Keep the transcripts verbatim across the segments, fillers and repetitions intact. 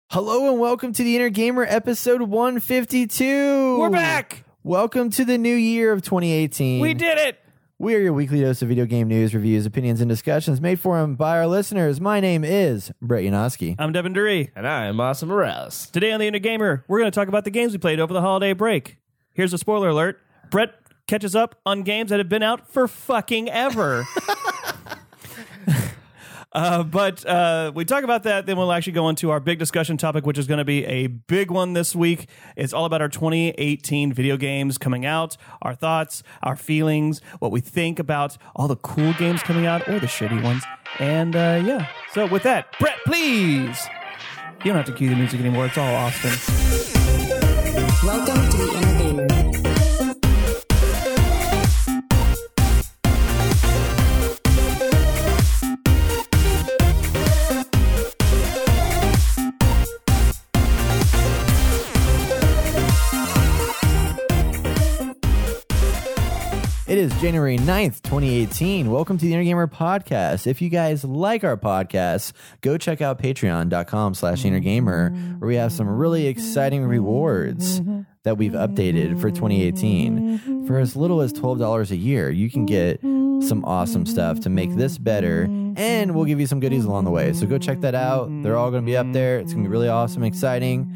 Hello and welcome to the Inner Gamer episode one fifty-two. We're back. Welcome to the new year of twenty eighteen. We did it. We are your weekly dose of video game news, reviews, opinions, and discussions made for and by our listeners. My name is Brett Yanofsky. I'm Devin Durree. And I'm Austin Morales. Today on the Inner Gamer, we're going to talk about the games we played over the holiday break. Here's a spoiler alert. Brett catches up on games that have been out for fucking ever. Uh, but uh, we talk about that, then we'll actually go into our big discussion topic, which is going to be a big one this week. It's all about our twenty eighteen video games coming out, our thoughts, our feelings, what we think about all the cool games coming out or the shitty ones. And uh, yeah, so with that, Brett, please. You don't have to cue the music anymore. It's all Austin. Welcome to the Inner Gamer. It is January ninth, twenty eighteen. Welcome to the Inner Gamer podcast. If you guys like our podcast, go check out patreon.com slash Inner Gamer, where we have some really exciting rewards that we've updated for twenty eighteen. For as little as twelve dollars a year, you can get some awesome stuff to make this better, and we'll give you some goodies along the way. So go check that out. They're all going to be up there. It's going to be really awesome, exciting.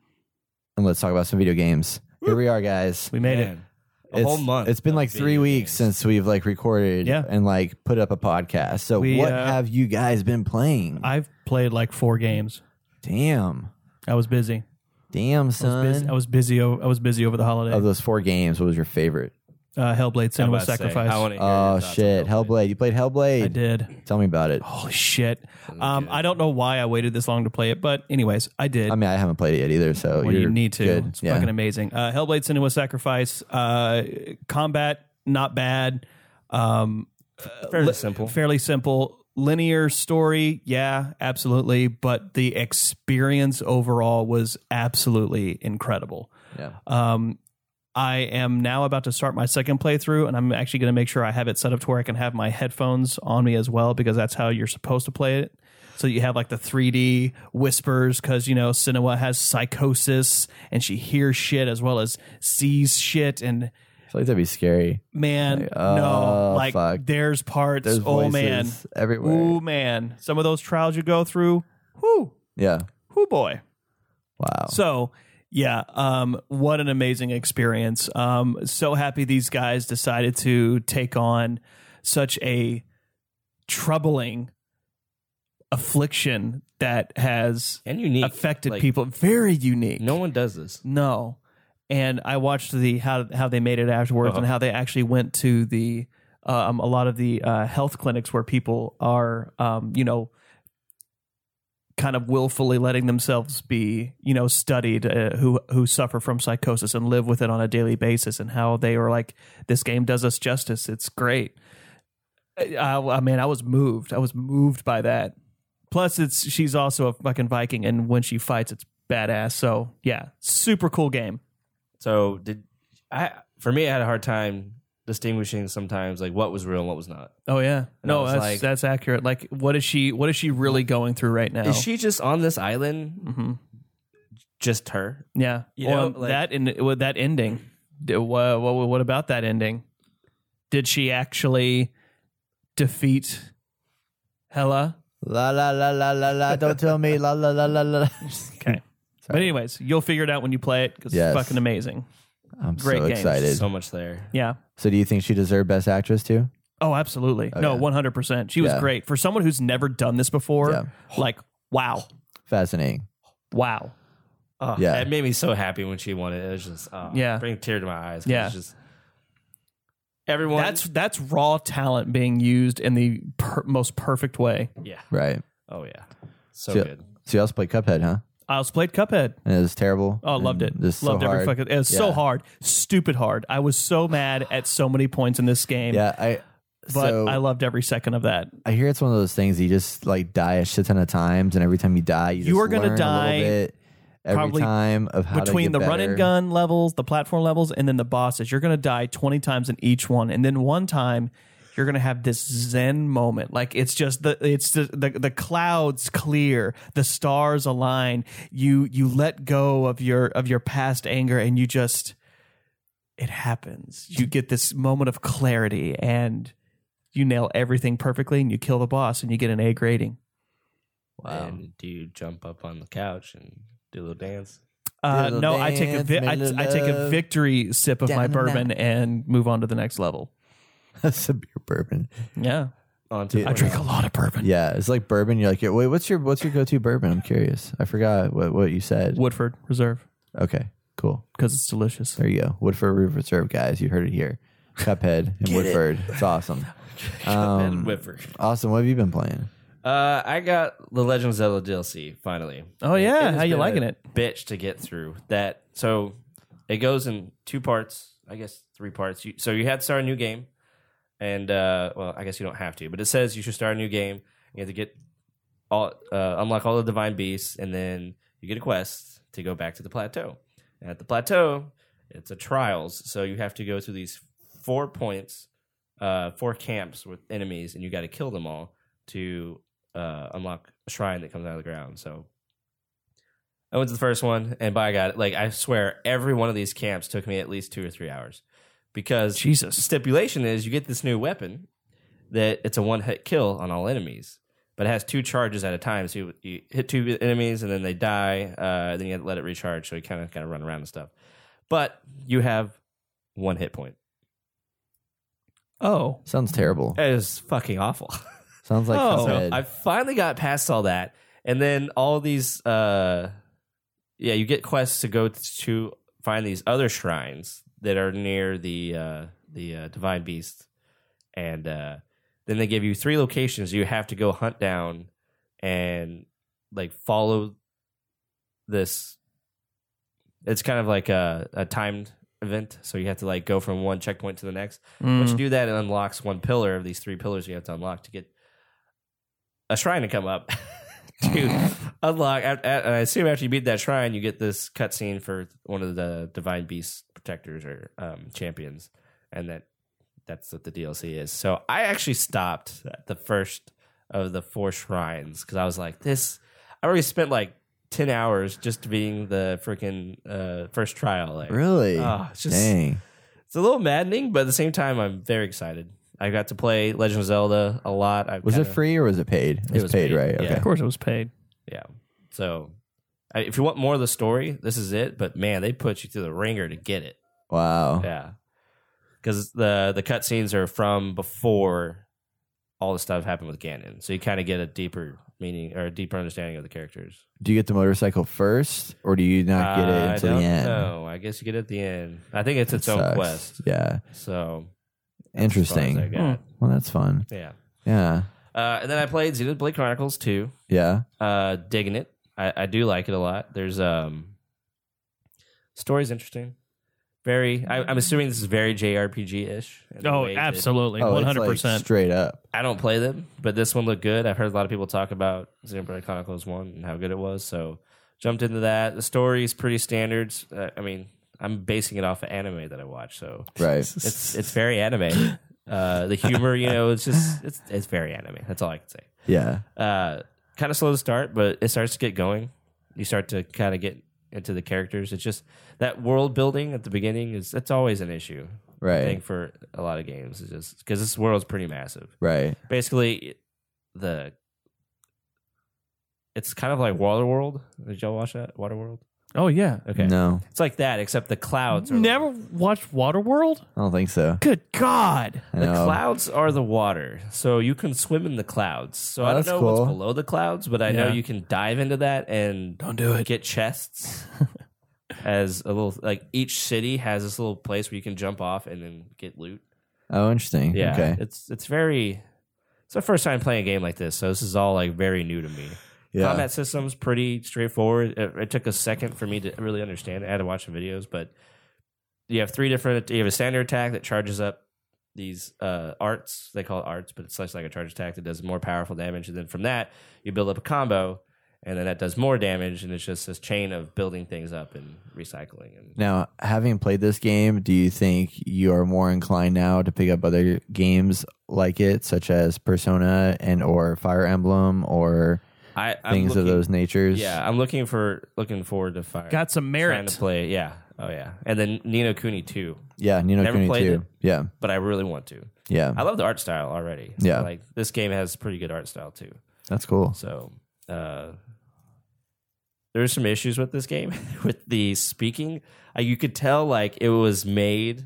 And let's talk about some video games. Here we are, guys. We made Man. it. A It's, whole month. it's been like three weeks games. since we've like recorded Yeah. and like put up a podcast. So We, what uh, have you guys been playing? I've played like four games. Damn. I was busy. Damn, I was son. busy. I was busy. o- I was busy over the holiday. Of those four games, what was your favorite? Uh, Hellblade: I'm Cinema about to say, Sacrifice. I wanna hear your Oh, thoughts on shit. Hellblade. You played Hellblade? I did. Tell me about it. Holy shit. Um, I don't know why I waited this long to play it, but anyways, I did. I mean, I haven't played it yet either, so well, you're you need to. good. It's Yeah. fucking amazing. Uh, Hellblade: Cinema Sacrifice. Uh, combat, not bad. Um, Fairly li- simple. Fairly simple. Linear story, yeah, absolutely. But the experience overall was absolutely incredible. Yeah. Um, I am now about to start my second playthrough, and I'm actually going to make sure I have it set up to where I can have my headphones on me as well, because that's how you're supposed to play it. So you have like the three D whispers, because, you know, Senua has psychosis and she hears shit as well as sees shit. And I feel like that'd be scary. man, Like, oh, no, like fuck. there's parts. There's oh voices man, everywhere. oh man, some of those trials you go through. Whoo, Yeah. whoo boy. Wow. So, yeah, um, what an amazing experience. Um, so happy these guys decided to take on such a troubling affliction that has And unique. affected Like, people. Very unique. No one does this. No. And I watched the how how they made it afterwards, Uh-huh. and how they actually went to the um, a lot of the uh, health clinics where people are, um, you know, kind of willfully letting themselves be, you know, studied, uh, who who suffer from psychosis and live with it on a daily basis, and how they were like, this game does us justice. It's great. I, I mean, I was moved. I was moved by that. Plus, it's she's also a fucking Viking, and when she fights, it's badass. So yeah, super cool game. So did I? For me, I had a hard time distinguishing sometimes like what was real and what was not. Oh yeah, And I no, was that's like- that's accurate. Like, what is she? What is she really going through right now? Is she just on this island? Mhm. Just her? Yeah, You know, Well, like- that in with that ending. d- What, what what about that ending? Did she actually defeat Hela? La la la la la la. Don't tell me. La la la la la. Okay, but anyways, you'll figure it out when you play it, because Yes. it's fucking amazing. I'm Great so game. excited. So much there. Yeah. So do you think she deserved Best Actress too? Oh, absolutely. Oh, no, yeah. one hundred percent. She was Yeah. great for someone who's never done this before. Yeah. Like, wow, Fascinating. wow. Oh, Yeah. It made me so happy when she won it. It was just, oh, Yeah. bring a tear to my eyes. 'Cause Yeah. It's just, everyone. That's that's raw talent being used in the per- most perfect way. yeah. Right. Oh, yeah. So So, good. so you also played Cuphead, huh? I also played Cuphead. And it was terrible. Oh, loved it. And Just so Loved every hard. fucking. It was so Yeah. hard, stupid hard. I was so mad at so many points in this game. Yeah, I. but so, I loved every second of that. I hear it's one of those things you just like die a shit ton of times, and every time you die, you, You just are gonna learn die a little bit every probably time of how Between to the get run and better. gun levels, the platform levels, and then the bosses, you're going to die twenty times in each one. And then one time, you're gonna have this zen moment. Like it's just the it's the, the the clouds clear, the stars align. You you let go of your of your past anger, and you just it happens. You get this moment of clarity, and you nail everything perfectly, and you kill the boss, and you get an A grading. Wow. And do you jump up on the couch and do a little dance? Uh, Little no, I take a dance, vi- I, make little I take a love. victory sip of my Down, bourbon down. and move on to the next level. That's a beer bourbon. Yeah, On to Yeah. I drink a lot of bourbon. Yeah, it's like bourbon. You're like, wait, what's your what's your go to bourbon? I'm curious. I forgot what, what you said. Woodford Reserve Okay, cool. because it's delicious. There you go. Woodford Reserve, guys. You heard it here. Cuphead and Woodford. It's awesome. Um, Whipper. awesome. What have you been playing? Uh, I got the Legend of Zelda D L C finally. Oh, yeah? It has How you been liking a it? Bitch to get through that. So it goes in two parts. I guess three parts. You, so you have to start a new game, and uh, well, I guess you don't have to, but it says you should start a new game. You have to get all uh, unlock all the divine beasts, and then you get a quest to go back to the plateau. And at the plateau, it's a trials. So you have to go through these four points, uh, four camps with enemies, and you got to kill them all to uh, unlock a shrine that comes out of the ground. So I went to the first one, and by God, like I swear, every one of these camps took me at least two or three hours because Jesus. stipulation is you get this new weapon that it's a one hit kill on all enemies, but it has two charges at a time. So you, you hit two enemies, and then they die. Uh, then you have to let it recharge, so you kind of kind of run around and stuff. But you have one hit point. Oh, Sounds terrible. It is fucking awful. Sounds like Oh. Cuphead. I finally got past all that, and then all these, uh, yeah, you get quests to go to find these other shrines that are near the uh, the uh, divine beast, and uh, then they give you three locations you have to go hunt down and like follow this. It's kind of like a, a timed event, so you have to like go from one checkpoint to the next. Once you do that, it unlocks one pillar of these three pillars you have to unlock to get a shrine to come up to unlock. And I assume after you beat that shrine, you get this cutscene for one of the divine beast protectors or um, champions, and that that's what the D L C is. So I actually stopped at the first of the four shrines because I was like, "This." I already spent like ten hours just being the freaking uh, first trial. Like, really? oh, it's just Dang. it's a little maddening, but at the same time, I'm very excited. I got to play Legend of Zelda a lot. I Was kinda, it free or was it paid? It was, was paid, paid, right? yeah. Okay. of course it was paid. Yeah. So, I, if you want more of the story, this is it. But man, they put you through the ringer to get it. Wow. Yeah, because the the cutscenes are from before all the stuff happened with Ganon, so you kind of get a deeper meaning or a deeper understanding of the characters. Do you get the motorcycle first or do you not get Uh, it I until don't the end? know. I guess you get it at the end. I think it's its That own sucks. quest. Yeah. So Interesting. as far as I got. Well, that's fun. Yeah. Yeah. Uh, and then I played Xenoblade Chronicles two. Yeah. Uh, digging it. I, I do like it a lot. There's um, story's interesting. Very. I, I'm assuming this is very J R P G ish. Oh, absolutely, Oh, one it's hundred like percent. straight up. I don't play them, but this one looked good. I've heard a lot of people talk about Xenoblade Chronicles one and how good it was. So jumped into that. The story is pretty standard. Uh, I mean, I'm basing it off of anime that I watch, so Right. it's it's very anime. Uh, the humor, you know, it's just it's it's very anime. That's all I can say. Yeah. Uh, kind of slow to start, but it starts to get going. You start to kind of get into the characters. It's just that world building at the beginning is it's always an issue. I Right. think for a lot of games, it's just because this world's pretty massive. Right. Basically, the it's kind of like Waterworld. Did y'all watch that Waterworld? Oh yeah. Okay, No, it's like that, except the clouds are Never watched Waterworld? I don't think so. Good God. I The know. clouds are the water, so you can swim in the clouds. So Oh, I don't that's know cool. what's below the clouds, but I know Yeah. you can dive into that and Don't do it. get chests. As a little, like each city has this little place where you can jump off and then get loot. Oh, interesting. Yeah, Okay. it's it's very. It's my first time playing a game like this, so this is all like very new to me. Yeah. Combat system's pretty straightforward. It, it took a second for me to really understand it. I had to watch some videos, but you have three different. You have a standard attack that charges up these uh, arts. They call it arts, but it's just like a charge attack that does more powerful damage. And then from that, you build up a combo, and then that does more damage. And it's just this chain of building things up and recycling. And Now, having played this game, do you think you are more inclined now to pick up other games like it, such as Persona and or Fire Emblem or I, I'm things looking, of those natures. Yeah, I'm looking for looking forward to Fire. Got some Trying merit. to play. Yeah. Oh yeah. And then Ni no Kuni two. Yeah, Ni no Never Kuni played too. it. Yeah. But I really want to. Yeah. I love the art style already. So Yeah. Like this game has pretty good art style too. That's cool. So uh, there's some issues with this game with the speaking. Uh, you could tell like it was made.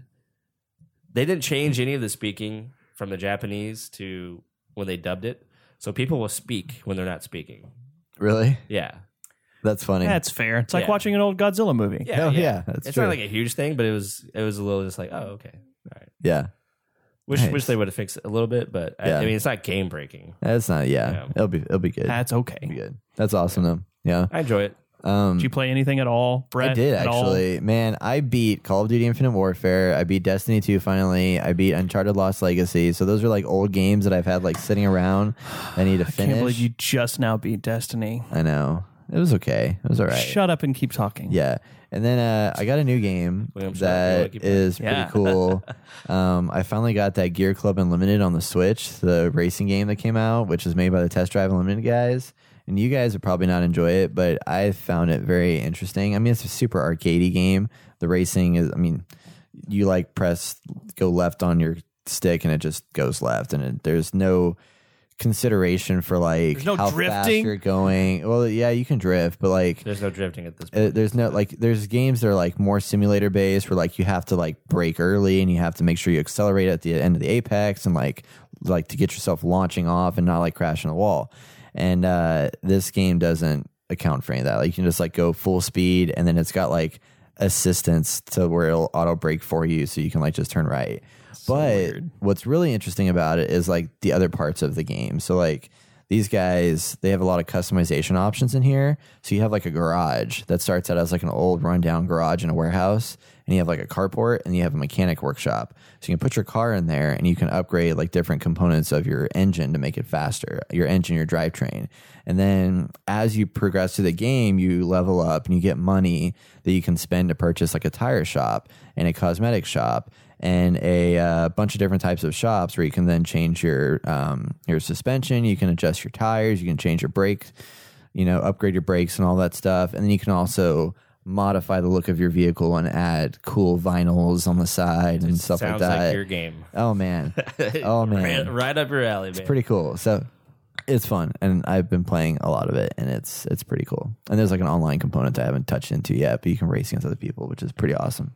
They didn't change any of the speaking from the Japanese to when they dubbed it. So people will speak when they're not speaking. Really? Yeah. That's funny. That's fair. It's like Yeah. watching an old Godzilla movie. Yeah. Oh, yeah. yeah, that's it's true. not like a huge thing, but it was it was a little just like, oh, okay. All right. yeah. Wish Nice. wish they would have fixed it a little bit, but I, Yeah. I mean it's not game breaking. That's not yeah. Yeah. It'll be it'll be good. That's It'll be okay. good. That's awesome though. Yeah. I enjoy it. Um Did you play anything at all, Brett? I did at all? actually. Man, I beat Call of Duty Infinite Warfare. I beat Destiny two finally. I beat Uncharted Lost Legacy. So those are like old games that I've had like sitting around. I need to I finish. can't believe you just now beat Destiny. I know. It was okay. It was all right. Shut up and keep talking. Yeah. And then uh, I got a new game William, shut up. You wanna that keep playing? is Yeah. pretty cool. um, I finally got that Gear Club Unlimited on the Switch, the racing game that came out, which is made by the Test Drive Unlimited guys. And you guys would probably not enjoy it, but I found it very interesting. I mean, it's a super arcadey game. The racing is, I mean, you like press go left on your stick and it just goes left, and it, there's no consideration for like There's no how fast drifting? you're going. Well, yeah, you can drift, but like There's no drifting at this uh, point. there's no like there's games that are like more simulator based where like you have to like brake early and you have to make sure you accelerate at the end of the apex and like like to get yourself launching off and not like crashing the wall. And uh, this game doesn't account for any of that. Like you can just like go full speed, and then it's got like assistance to where it'll auto brake for you, so you can like just turn right. But weird. what's really interesting about it is like the other parts of the game. So like these guys, they have a lot of customization options in here. So you have like a garage that starts out as like an old rundown garage in a warehouse, and you have like a carport, and you have a mechanic workshop. So you can put your car in there, and you can upgrade like different components of your engine to make it faster, your engine, your drivetrain. And then as you progress through the game, you level up and you get money that you can spend to purchase like a tire shop and a cosmetic shop and a uh, bunch of different types of shops where you can then change your um, your suspension, you can adjust your tires, you can change your brakes, you know, upgrade your brakes and all that stuff. And then you can also modify the look of your vehicle and add cool vinyls on the side and stuff like Sounds that. like your game. Oh man, oh man, right, right up your alley, man. pretty cool. So it's fun, and I've been playing a lot of it, and it's it's pretty cool. And there's like an online component that I haven't touched into yet, but you can race against other people, which is pretty awesome.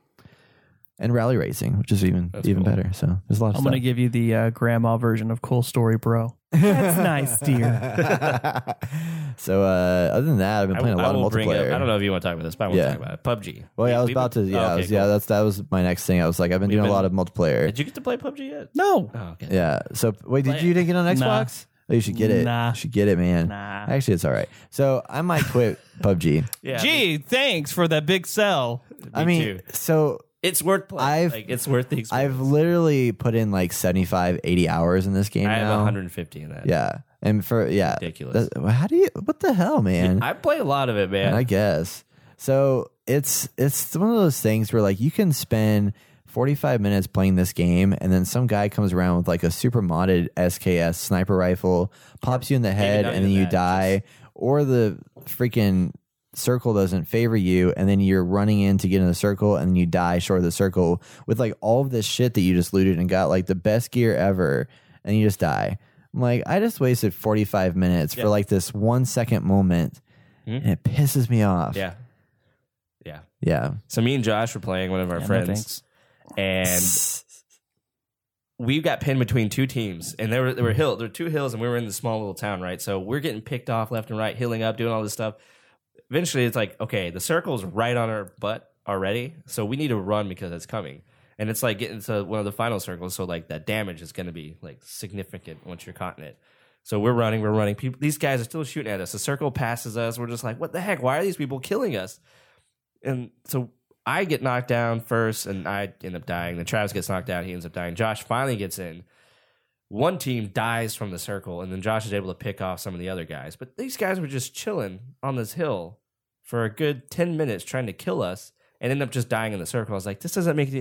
And rally racing, which is even That's even cool. better. So there's a lot of I'm stuff. going to give you the uh, grandma version of Cool Story, bro. That's nice, dear. So uh, other than that, I've been I, playing a I lot will of bring multiplayer. up, I don't know if you want to talk about this, but I want Yeah. to talk about it. P U B G. Well, yeah, I was We- about to. we- Yeah, oh, I okay, was, yeah. cool. That's that was my next thing. I was like, I've been We've doing been- a lot of multiplayer. Did you get to play P U B G yet? No. Oh, okay. Yeah. So wait, did Play you it. didn't get on Nah. Xbox? Oh, you should get it. Nah. You should get it, man. Nah. Actually, it's all right. So I might quit P U B G. Yeah. Gee, thanks for that big sell. I me mean, too. so It's worth playing. I've- like, it's worth the experience. I've literally put in like seventy-five, eighty hours in this game I have now. one hundred fifty in that. Yeah. And for, yeah. Ridiculous. That- how do you, what the hell, man? I play a lot of it, man. I guess. So it's it's one of those things where like you can spend forty-five minutes playing this game, and then some guy comes around with like a super modded S K S sniper rifle, pops you in the head, not and then even you that, die, or the freaking circle doesn't favor you, and then you're running in to get in the circle, and then you die short of the circle with like all of this shit that you just looted and got like the best gear ever, and you just die. I'm like, I just wasted forty-five minutes Yeah. for like this one second moment, Mhm. and it pisses me off. yeah. Yeah. Yeah. So me and Josh were playing one of our Yeah, no friends, thanks. and we got pinned between two teams, and there were there were hill there were two hills, and we were in the small little town, right? So we're getting picked off left and right, hilling up, doing all this stuff. Eventually, it's like, okay, the circle's right on our butt already, so we need to run because it's coming. And it's like getting to one of the final circles, so like that damage is going to be like significant once you're caught in it. So we're running, we're running. People, these guys are still shooting at us. The circle passes us. We're just like, what the heck? Why are these people killing us? And so I get knocked down first, and I end up dying. Then Travis gets knocked down. He ends up dying. Josh finally gets in. One team dies from the circle, and then Josh is able to pick off some of the other guys. But these guys were just chilling on this hill for a good ten minutes trying to kill us and end up just dying in the circle. I was like, this doesn't make any,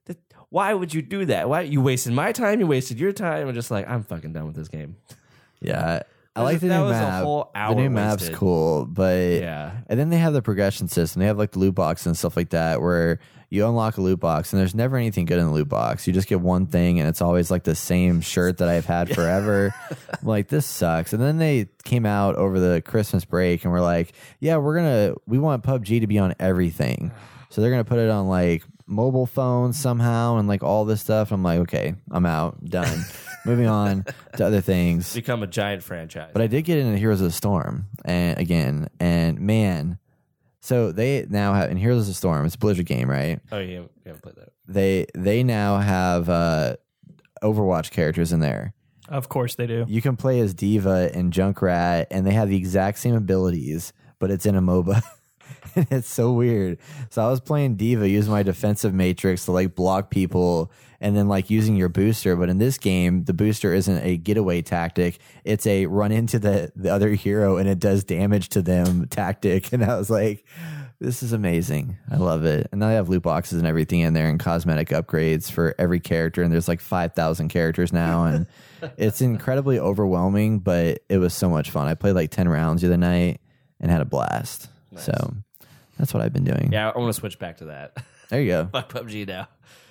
that, why would you do that? Why you wasted my time? You wasted your time. I'm just like, I'm fucking done with this game. Yeah. I like the that new was a map. whole hour the new map's wasted. cool, but Yeah. and then they have the progression system. They have like the loot box and stuff like that, where you unlock a loot box and there's never anything good in the loot box. You just get one thing, and it's always like the same shirt that I've had forever. I'm like, this sucks. And then they came out over the Christmas break and we're like, yeah, we're gonna we want P U B G to be on everything, so they're gonna put it on like mobile phones somehow and like all this stuff. I'm like, okay, I'm out, done. Moving on to other things. Become a giant franchise. But I did get into Heroes of the Storm and again, and man, so they now have in Heroes of the Storm, it's a Blizzard game, right? oh, you haven't, you haven't played that. They they now have uh, Overwatch characters in there. Of course they do. You can play as Diva and Junkrat, and they have the exact same abilities, but it's in a MOBA. And it's so weird. So I was playing Diva using my defensive matrix to like block people and then like using your booster. But in this game, the booster isn't a getaway tactic. It's a run into the, the other hero and it does damage to them tactic. And I was like, this is amazing. I love it. And now they have loot boxes and everything in there and cosmetic upgrades for every character. And there's like five thousand characters now. And it's incredibly overwhelming, but it was so much fun. I played like ten rounds the other night and had a blast. Nice. So that's what I've been doing. Yeah, I want to switch back to that. There you go. My P U B G now.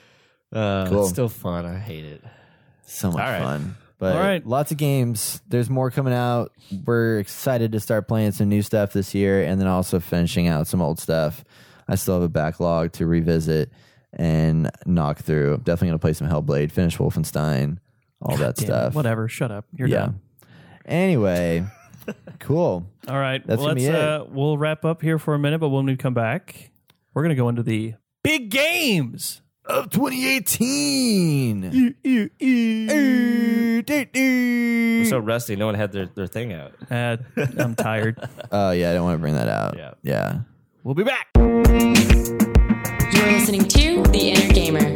Uh, Cool. It's still fun. I hate it. So much All right. fun. But All right. lots of games. There's more coming out. We're excited to start playing some new stuff this year and then also finishing out some old stuff. I still have a backlog to revisit and knock through. I'm definitely going to play some Hellblade, finish Wolfenstein, all that Damn it, stuff. Whatever. Shut up. You're yeah. done. Anyway, cool. All right. That's well, gonna let's be it. uh, we'll wrap up here for a minute, but when we come back, we're gonna go into the big games Of twenty eighteen. We're so rusty. No one had their, their thing out. Uh, I'm tired. Oh, yeah, I don't want to bring that out. Yeah. Yeah. We'll be back. You're listening to The Inner Gamer.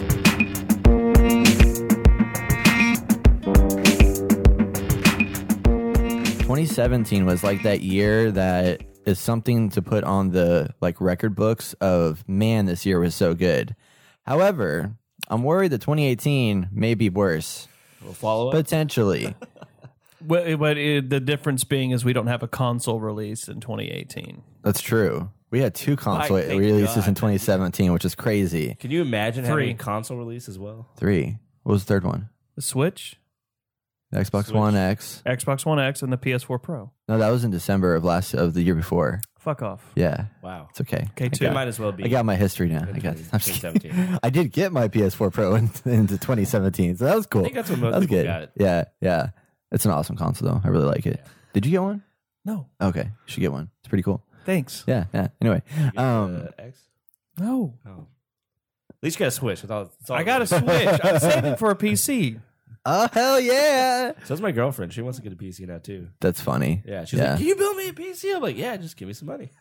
twenty seventeen was like that year that is something to put on the like record books of, man, this year was so good. However, I'm worried that twenty eighteen may be worse. We'll follow up. Potentially. But, but it, the difference being is we don't have a console release in twenty eighteen. That's true. We had two console thank releases God. in twenty seventeen, which is crazy. Can you imagine Three. having a console release as well? Three. What was the third one? The Switch, The Xbox Switch. One X. Xbox One X, and the P S four Pro. No, that was in December of last of the year before. Fuck off. Yeah. Wow. It's okay. Okay, I two. It got, might as well be. I got my history now. I got. I'm just twenty kidding. seventeen. I did get my P S four Pro in, into twenty seventeen, so that was cool. I think that's what most that was people good. got it. Yeah, yeah. It's an awesome console, though. I really like it. Did you get one? No, Okay, you should get one. It's pretty cool. thanks. Yeah, yeah. Anyway, You got um, the X? No, Oh. At least you got a Switch. With all, it's all I got a Switch. I'm saving for a P C. oh hell yeah, So that's my girlfriend. She wants to get a P C now too. that's funny. Yeah. She's Yeah. like, "Can you build me a P C?" I'm like, "Yeah, just give me some money."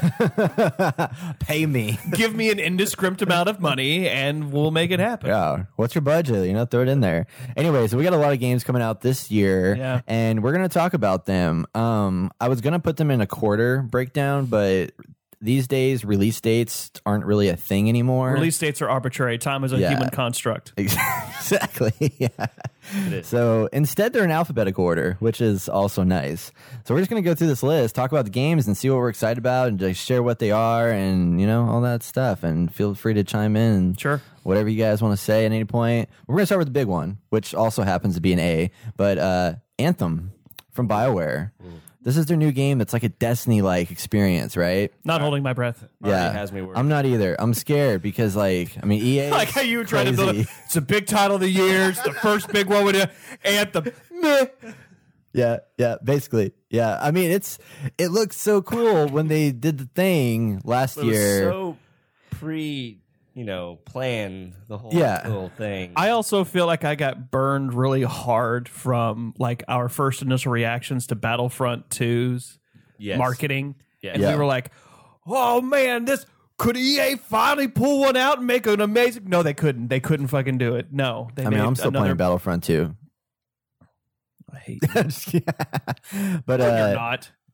Pay me. Give me an indiscriminate amount of money, and we'll make it happen. Yeah. What's your budget? You know, throw it in there. Anyway, so we got a lot of games coming out this year, Yeah. and we're gonna talk about them. Um, I was gonna put them in a quarter breakdown, but these days release dates aren't really a thing anymore. Release dates are arbitrary. Time is a Yeah. human construct. Exactly. Yeah. It is. So instead, they're in alphabetical order, which is also nice. So we're just going to go through this list, talk about the games, and see what we're excited about, and just share what they are, and you know all that stuff. And feel free to chime in. And Sure. Whatever you guys want to say at any point. We're going to start with the big one, which also happens to be an A, but uh, Anthem from BioWare. This is their new game. It's like a Destiny-like experience, right? Not holding my breath. Already yeah, has me worried. I'm not either. I'm scared because, like, I mean, E A. Like how you were trying to build it. It's a big title of the year. It's the first big one with Anthem. Meh. Yeah, yeah, basically. Yeah. I mean, it's it looks so cool when they did the thing last It was year. so pre, you know, plan the whole Yeah. little thing. I also feel like I got burned really hard from like our first initial reactions to Battlefront two's Yes. marketing. Yes. And Yeah. we were like, oh man, this could E A finally pull one out and make an amazing. No, they couldn't. They couldn't fucking do it. No. They I mean, made I'm still another... playing Battlefront two. I hate you. Just kidding. But No, uh, you're not.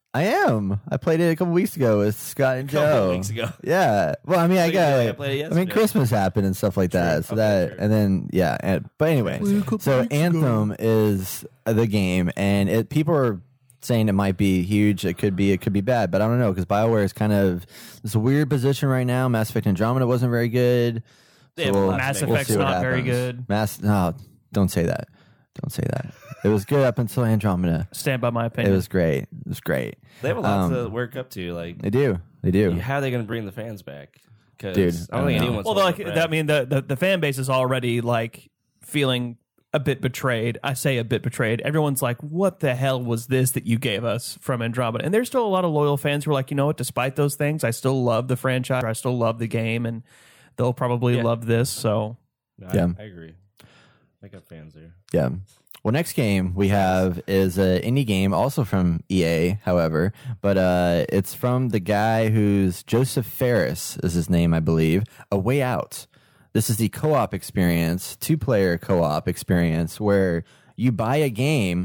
I am. I played it a couple weeks ago with Scott and couple Joe. weeks ago. Yeah. Well, I mean, I So, got. yeah, I like, played it I mean, yesterday. Christmas happened and stuff like that. So Okay, that, true. and then yeah. And, but anyway, so Anthem is the game, and it people are saying it might be huge. It could be. It could be bad, but I don't know because BioWare is kind of this weird position right now. Mass Effect Andromeda wasn't very good. They have a lot to Mass make. Effect's see what not very happens. good. Mass. No, don't say that. Don't say that. It was good up until Andromeda. Stand by my It opinion. was great. It was great. They have a lot Um, to work up to. Like, They do. They do. how are they going to bring the fans back? 'Cause Dude, I don't I think don't know. anyone's well, holding like their breath. that. I mean, the, the the fan base is already like feeling a bit betrayed. I say a bit betrayed. Everyone's like, "What the hell was this that you gave us from Andromeda?" And there's still a lot of loyal fans who are like, "You know what? Despite those things, I still love the franchise. I still love the game, and they'll probably Yeah. love this." So No, Yeah. I, I agree. I got fans there. Yeah. Well, next game we have is an indie game, also from E A, however, but uh, it's from the guy who's Joseph Ferris is his name, I believe. A Way Out. This is the co-op experience, two-player co-op experience, where you buy a game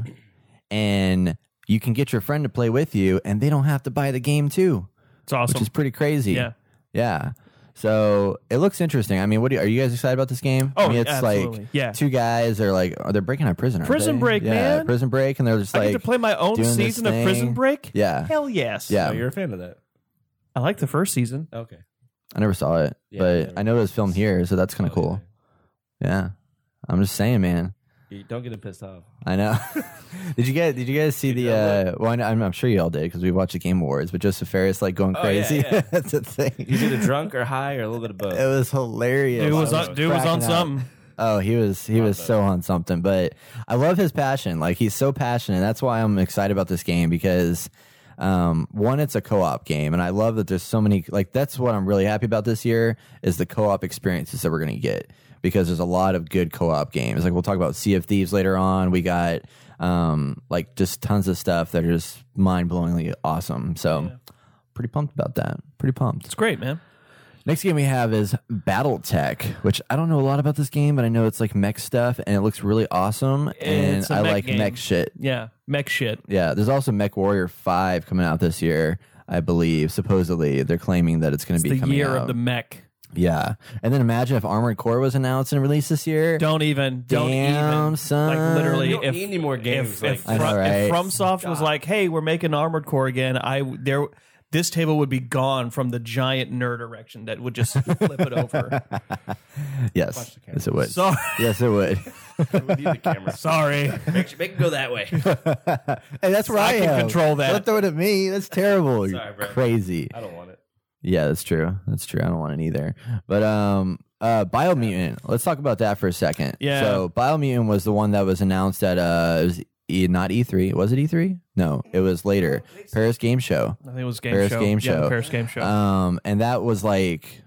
and you can get your friend to play with you, and they don't have to buy the game too, it's awesome. which is pretty crazy. Yeah. Yeah. So it looks interesting. I mean, what do you, are you guys excited about this game? Oh, I mean, it's absolutely. like Yeah. two guys are like, oh, they're breaking out of prison. aren't Prison they? Break, yeah, man. Prison Break, and they're just I like get to play my own doing this season of Prison thing. Break. Yeah, Hell yes. yeah. Oh, you're a fan of that? I like the first season. Okay. I never saw it, Yeah, but never. I know it was filmed here, so that's kind of Oh, cool. Yeah, I'm just saying, man. yeah. You don't get him pissed off. I know. did you guys? Did you guys see You the? know Uh, well, I know- I'm, I'm sure you all did because we watched the Game Awards. But Joseph Ferris like going Oh, crazy. yeah, yeah. That's the thing. He's either drunk or high or a little bit of both. It was hilarious. Dude was I on, dude was on cracking up. something. Oh, he was he was so on something, but I love his passion. Like he's so passionate. That's why I'm excited about this game because um, one, it's a co-op game, and I love that there's so many. Like that's what I'm really happy about this year is the co-op experiences that we're gonna get because there's a lot of good co-op games. Like we'll talk about Sea of Thieves later on. We got um, like just tons of stuff that are just mind-blowingly awesome. So pretty pumped about that. Pretty pumped. It's great, man. Next game we have is BattleTech, which I don't know a lot about this game, but I know it's like mech stuff and it looks really awesome. And It's a I mech like game. mech shit. Yeah, mech shit. Yeah, there's also Mech Warrior five coming out this year, I believe. Supposedly, they're claiming that it's going to be The coming year out. of the mech. Yeah, and then imagine if Armored Core was announced and released this year. Don't even. Don't Damn, even. son. Like literally, You don't if need any more games If, like if, this. I know, From- right? if FromSoft was like, "Hey, we're making Armored Core again," I there. This table would be gone from the giant nerd erection that would just flip it over. Yes, yes, it would. Sorry, Yes, it would. We need the camera. sorry. Make, make it go that way. Hey, that's where I, I can am. control that. Don't throw it at me. That's terrible. You're Sorry, bro. crazy. I don't want it. Yeah, that's true. That's true. I don't want it either. But um, uh, Biomutant. Let's talk about that for a second. Yeah. So Biomutant was the one that was announced at uh, it was e, not E three. Was it E three? No, it was later. Paris Game Show. I think it was game Paris show. Game Yeah, Show. Paris Game Show. Um, and that was like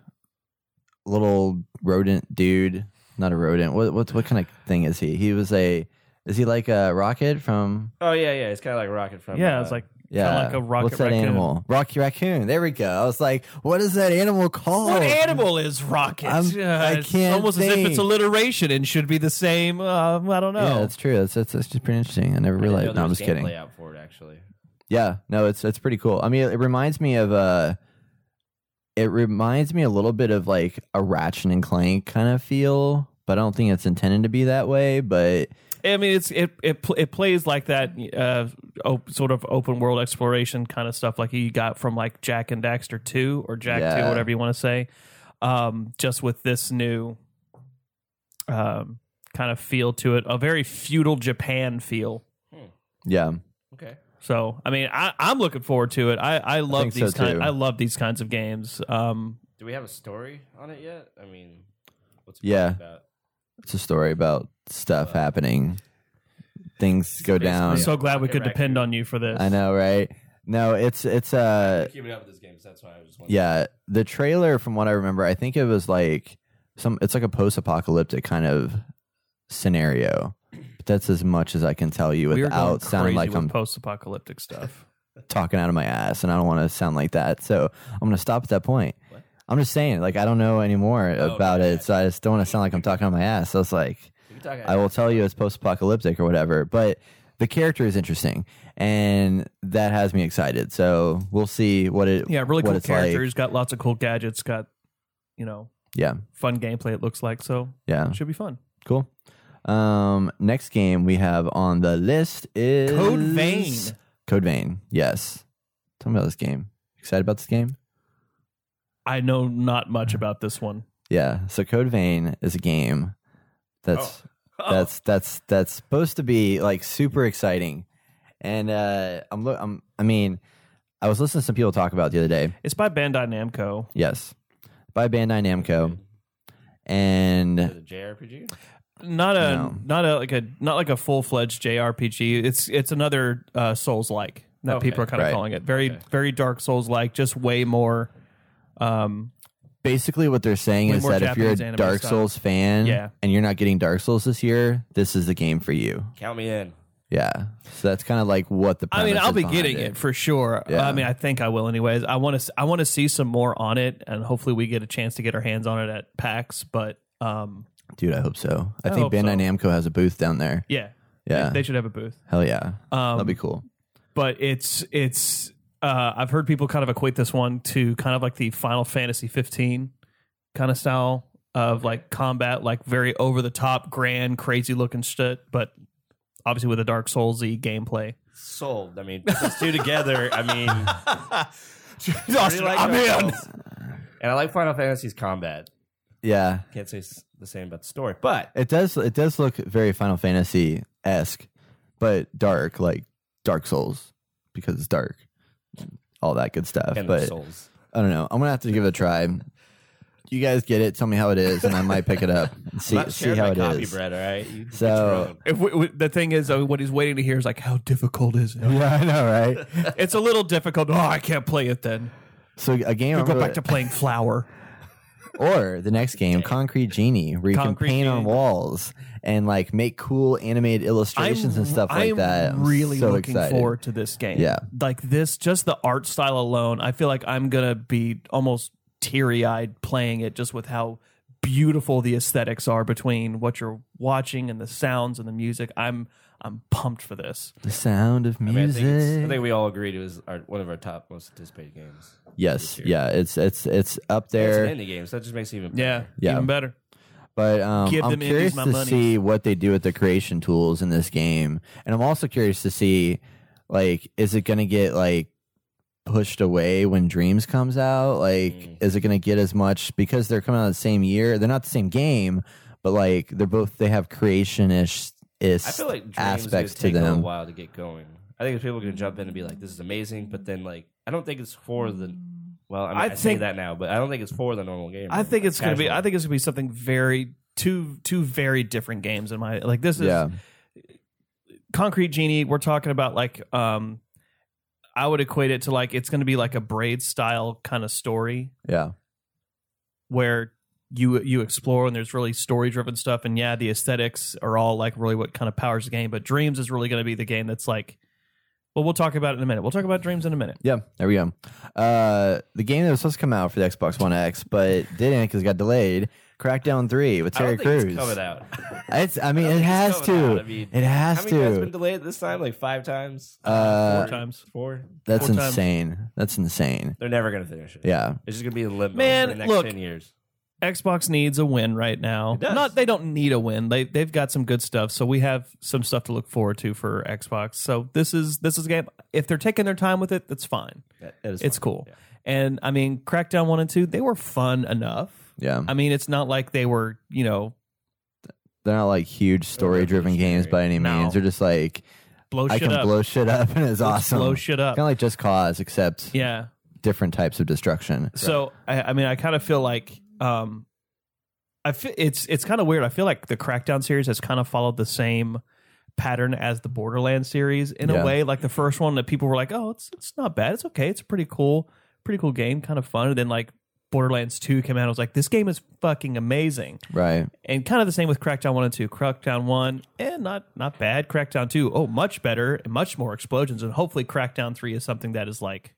little rodent dude. Not a rodent. What what what kind of thing is he? He was a. Is he like a rocket from? Oh yeah, yeah. It's kind of like Rocket from. yeah, uh, it's like Yeah, kinda like a rocket What's that raccoon. animal? Rocky raccoon. There we go. I was like, what is that animal called? What animal is Rocket? I'm- Uh, I it's can't almost as if think. it's alliteration and should be the same. Uh, I don't know. Yeah, that's true. That's, that's that's just pretty interesting. I never I didn't know realized. there No, I'm was just kidding. gameplay out for it actually. Yeah, no, it's it's pretty cool. I mean, it, it reminds me of uh it reminds me a little bit of like a Ratchet and Clank kind of feel, but I don't think it's intended to be that way. But I mean, it's it it pl- it plays like that uh, op- sort of open world exploration kind of stuff, like you got from like Jack and Daxter two or Jack Yeah. two, whatever you want to say. Um, just with this new um, kind of feel to it, a very feudal Japan feel. yeah, Okay. So, I mean, I, I'm looking forward to it. I, I love think so, these kind. too. I love these kinds of games. Um, Do we have a story on it yet? I mean, what's it Yeah. about? it's a story about stuff happening. Things go down. I'm Yeah. so glad we Rocket could depend Raccoon. on you for this. I know, right? No, it's it's uh Keeping up with this game, so that's why I was just wondering. yeah, the trailer from what I remember, I think it was like some it's like a post-apocalyptic kind of scenario. But that's as much as I can tell you We are going without sounding crazy like with I'm post-apocalyptic stuff. talking out of my ass, and I don't want to sound like that. So I'm going to stop at that point. What? I'm just saying, like, I don't know anymore Oh, about okay, it, so I just don't want to sound like I'm talking out of my ass. So it's like, You can talk I will tell you it's post-apocalyptic or whatever. But the character is interesting, and that has me excited. So we'll see what it. Yeah, really what cool it's characters. like. Got lots of cool gadgets. Got, you know, Yeah, fun gameplay. It looks like so. yeah, It should be fun. cool. Um, next game we have on the list is Code Vein. Code Vein. Yes. Tell me about this game. Excited about this game? I know not much about this one. Yeah. So Code Vein is a game that's Oh. that's that's that's supposed to be like super exciting, and uh, I'm look. I'm. I mean, I was listening to some people talk about it the other day. It's by Bandai Namco. Yes, by Bandai Namco, and Is it a J R P G? Not a No. not a like a not like a full fledged J R P G. It's it's another uh, Souls like that Okay. people are kind of Right. calling it. Very Okay. very Dark Souls like, just way more. Um, basically what they're saying Way is more that if you're Japanese a anime Dark style. Souls fan, Yeah. and you're not getting Dark Souls this year, this is the game for you. Count me in. Yeah. So that's kind of like what the. I mean, premise I'll is be behind getting it. for sure. Yeah. I mean, I think I will anyways. I want to I want to see some more on it, and hopefully we get a chance to get our hands on it at PAX. But um, Dude, I hope so. I, I think hope Bandai so. Namco has a booth down there. yeah, Yeah. they, they should have a booth. Hell yeah. Um, That'd be cool. But it's it's uh, I've heard people kind of equate this one to kind of like the Final Fantasy fifteen kind of style of like combat, like very over the top, grand, crazy looking shit, but obviously with a Dark Souls-y gameplay. Sold. I mean, put those two together. I mean, Austin, like I'm Dark in. Souls. And I like Final Fantasy's combat. Yeah. Can't say s- the same about the story, but It does. It does look very Final Fantasy esque, but dark, like Dark Souls, because it's dark, all that good stuff. kind but of Souls. I don't know. I'm gonna have to give it a try. You guys get it. Tell me how it is, and I might pick it up and see I'm not see see how my it copy, is. Brett. All right. You get So- your own. If we, we, the thing is, uh, what he's waiting to hear is like, how difficult is it? Yeah, I know, right? It's a little difficult. Oh, I can't play it then. So a game. We'll I'm go really- back to playing Flower. Or the next game, Concrete Genie, where you Concrete can paint on Genie. walls and like make cool animated illustrations and stuff like I'm that. I'm really so looking excited. forward to this game. Yeah. Like this, just the art style alone, I feel like I'm going to be almost teary eyed playing it just with how beautiful the aesthetics are between what you're watching and the sounds and the music. I'm I'm pumped for this. The sound of I mean, I music. think, it's, I think we all agreed it was our, one of our top most anticipated games. yes, this year. yeah, it's it's it's up It's there. an indie game, so that just makes it even Yeah, better. Yeah. even better. But um, Give I'm them curious indies my to monies. see what they do with the creation tools in this game, and I'm also curious to see, like, is it going to get like pushed away when Dreams comes out? Like, Mm. is it going to get as much because they're coming out the same year? They're not the same game, but like they're both they have creationish I feel like Dreams aspects is to take a little them. while to get going. I think if people are going to jump in and be like, "This is amazing," but then like, I don't think it's for the. Well, I, mean, I I, say think- that now, but I don't think it's for the normal game. I think it's going to be. Casual. I think it's going to be something very two two very different games in my like. This is Yeah, Concrete Genie. We're talking about like um, I would equate it to like it's going to be like a Braid style kind of story yeah, where you you explore and there's really story driven stuff, and yeah, the aesthetics are all like really what kind of powers the game. But Dreams is really going to be the game that's like. Well, we'll talk about it in a minute. We'll talk about Dreams in a minute. yeah. There we go. Uh, the game that was supposed to come out for the Xbox One X, but didn't because it got delayed. Crackdown three with I Terry don't think Crews. it's coming out. It's, I mean, I it don't think has it's coming to. out. I mean, it has How many times to. been delayed this time? Like five times? Uh, Four times. Four? That's four times. insane. That's insane. They're never going to finish it. Yeah. It's just going to be in limbo Man, for the next look. ten years. Xbox needs a win right now. It does. Not they don't need a win. They they've got some good stuff. So we have some stuff to look forward to for Xbox. So this is this is a game. If they're taking their time with it, that's fine. That- that is It's fun. cool. Yeah. And I mean, Crackdown one and two, they were fun enough. Yeah. I mean, it's not like they were, you know, They're not like huge story driven games by any No. means. They're just like, blow I shit can up. blow shit up and it's Let's awesome. blow shit up. Kind of like Just Cause, except Yeah. different types of destruction. So I, I mean, I kind of feel like um, I feel it's it's kind of weird. I feel like the Crackdown series has kind of followed the same pattern as the Borderlands series in Yeah. a way. Like the first one that people were like, "Oh, it's it's not bad. It's okay. It's a pretty cool, pretty cool game, kind of fun." And then like Borderlands two came out. I was like, "This game is fucking amazing." Right. And kind of the same with Crackdown one and two. Crackdown one, and not not bad. Crackdown two, oh, much better and much more explosions. And hopefully Crackdown three is something that is like,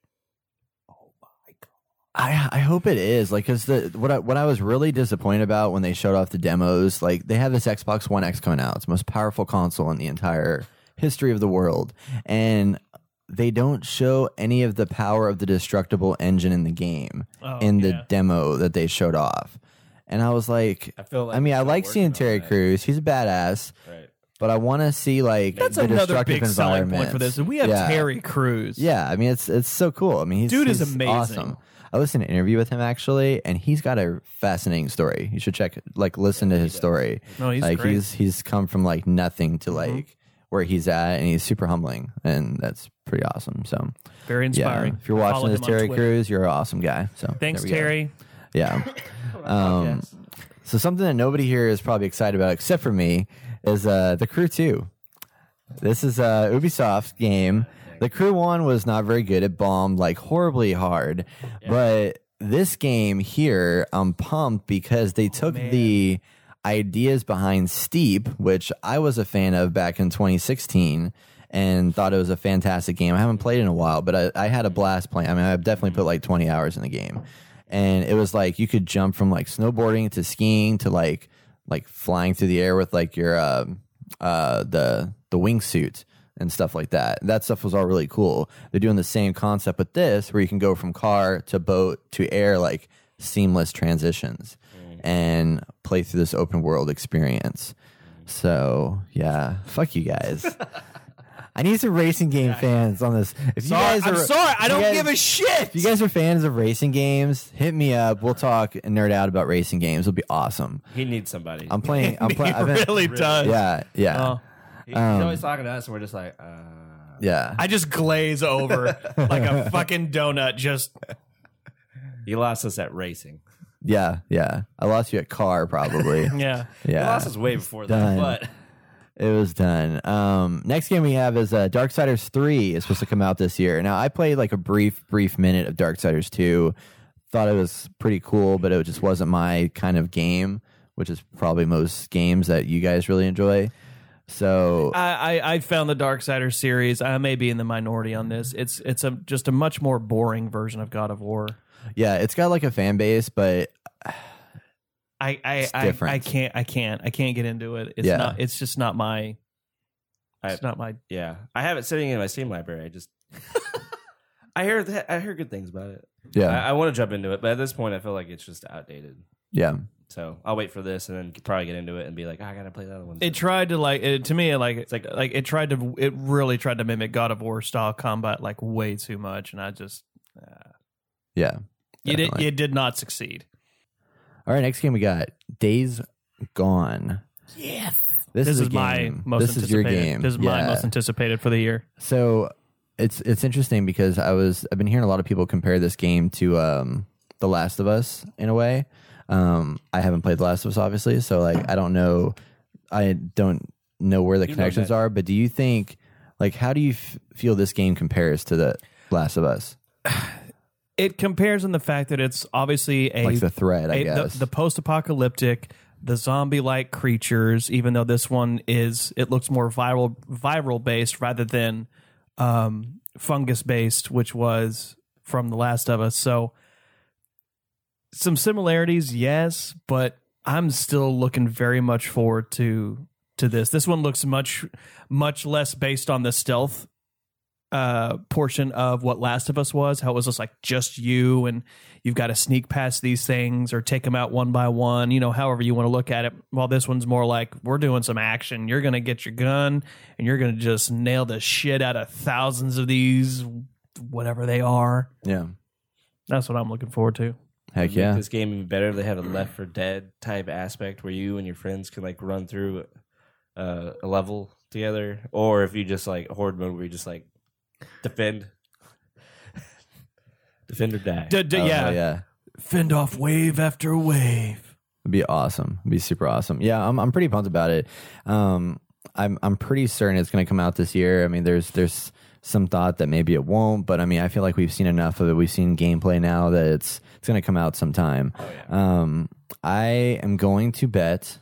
I I hope it is like because the what I, what I was really disappointed about when they showed off the demos, like they have this Xbox One X coming out. It's the most powerful console in the entire history of the world, and they don't show any of the power of the destructible engine in the game Oh, in the yeah. demo that they showed off. And I was like, I feel like I mean, I they're like working seeing on Terry that. Crews. He's a badass, Right. but I want to see like That's the another destructive big selling point for environments. this. And we have Yeah. Terry Crews. Yeah, I mean, it's it's so cool. I mean, he's Dude is he's amazing. Awesome. I listened to an interview with him actually, and he's got a fascinating story. You should check, like, listen to his story. No, he's like great. he's he's come from like nothing to like where he's at, and he's super humbling, and that's pretty awesome. So Very inspiring. yeah, if you're watching Follow this him on Terry Twitter. Crews, you're an awesome guy. So Thanks, there we go. Terry. Yeah. Um, so something that nobody here is probably excited about, except for me, is uh, The Crew two. This is a Ubisoft game. The Crew one was not very good. It bombed like horribly hard. But this game here, I'm pumped because they took the ideas behind Steep, which I was a fan of back in twenty sixteen, and thought it was a fantastic game. I haven't played it in a while, but I, I had a blast playing. I mean, I've definitely put like twenty hours in the game. And it was like you could jump from like snowboarding to skiing to like like flying through the air with like your uh, uh, the the wingsuit and stuff like that. That stuff was all really cool. They're doing the same concept with this, where you can go from car to boat to air, like seamless transitions, and play through this open world experience. So yeah, fuck you guys. I need some racing game fans on this. If you guys I'm are, sorry. I if you don't guys- give a shit. If you guys are fans of racing games, hit me up. We'll talk and nerd out about racing games. It'll be awesome. He needs somebody. I'm playing. I'm He playing. really does. Yeah, yeah, Oh. He- um, he's always talking to us, and we're just like, uh, yeah. I just glaze over like a fucking donut. Just he lost us at racing. Yeah, yeah. I lost you at car, probably. yeah. He Yeah, lost us way before Done. that, but it was done. Um, next game we have is uh, Darksiders three. Is supposed to come out this year. Now, I played like a brief, brief minute of Darksiders two. Thought it was pretty cool, but it just wasn't my kind of game, which is probably most games that you guys really enjoy. So I, I, I found the Darksiders series. I may be in the minority on this. It's it's a just a much more boring version of God of War. yeah, it's got like a fan base, but I I It's I, different. I can't I can't I can't get into it. It's Yeah. not. It's just not my. I- It's not my. yeah, I have it sitting in my Steam library. I just, I hear that I hear good things about it. yeah, I, I want to jump into it, but at this point, I feel like it's just outdated. yeah. So I'll wait for this and then probably get into it and be like, oh, I gotta play the other one. It tried to like it, to me like it's like- like like it tried to it really tried to mimic God of War style combat like way too much, and I just uh, Yeah. it, it definitely. it did not succeed. All right, next game we got Days Gone. Yes, This, this is, is a my game. most This is your anticipated. game. This is my Yeah. most anticipated for the year. So it's it's interesting because I was I've been hearing a lot of people compare this game to um, The Last of Us in a way. Um, I haven't played The Last of Us, obviously, so like I don't know, I don't know where the You know connections that. are. But do you think, like, how do you f- feel this game compares to The Last of Us? It compares in the fact that it's obviously a Like the thread, I a- guess. the, the post-apocalyptic, the zombie-like creatures. Even though this one is, it looks more viral viral based rather than um, fungus based, which was from The Last of Us. So some similarities, yes, but I'm still looking very much forward to to this. This one looks much much less based on the stealth uh portion of what Last of Us was, how it was just like just you and you've got to sneak past these things or take them out one by one, you know, however you want to look at it. While this one's more like we're doing some action. You're going to get your gun and you're going to just nail the shit out of thousands of these, whatever they are. yeah, That's what I'm looking forward to. heck Make yeah, this game even better. They have a Left four Dead type aspect where you and your friends can like run through uh, a level together, or if you just like horde mode where you just like defend, defend or die. D- d- Oh, yeah. hell yeah. Fend off wave after wave. It'd be awesome. It'd be super awesome. Yeah, I'm I'm pretty pumped about it. Um, I'm I'm pretty certain it's going to come out this year. I mean, there's there's some thought that maybe it won't, but I mean, I feel like we've seen enough of it. We've seen gameplay now that it's it's going to come out sometime. Oh, yeah. Um, I am going to bet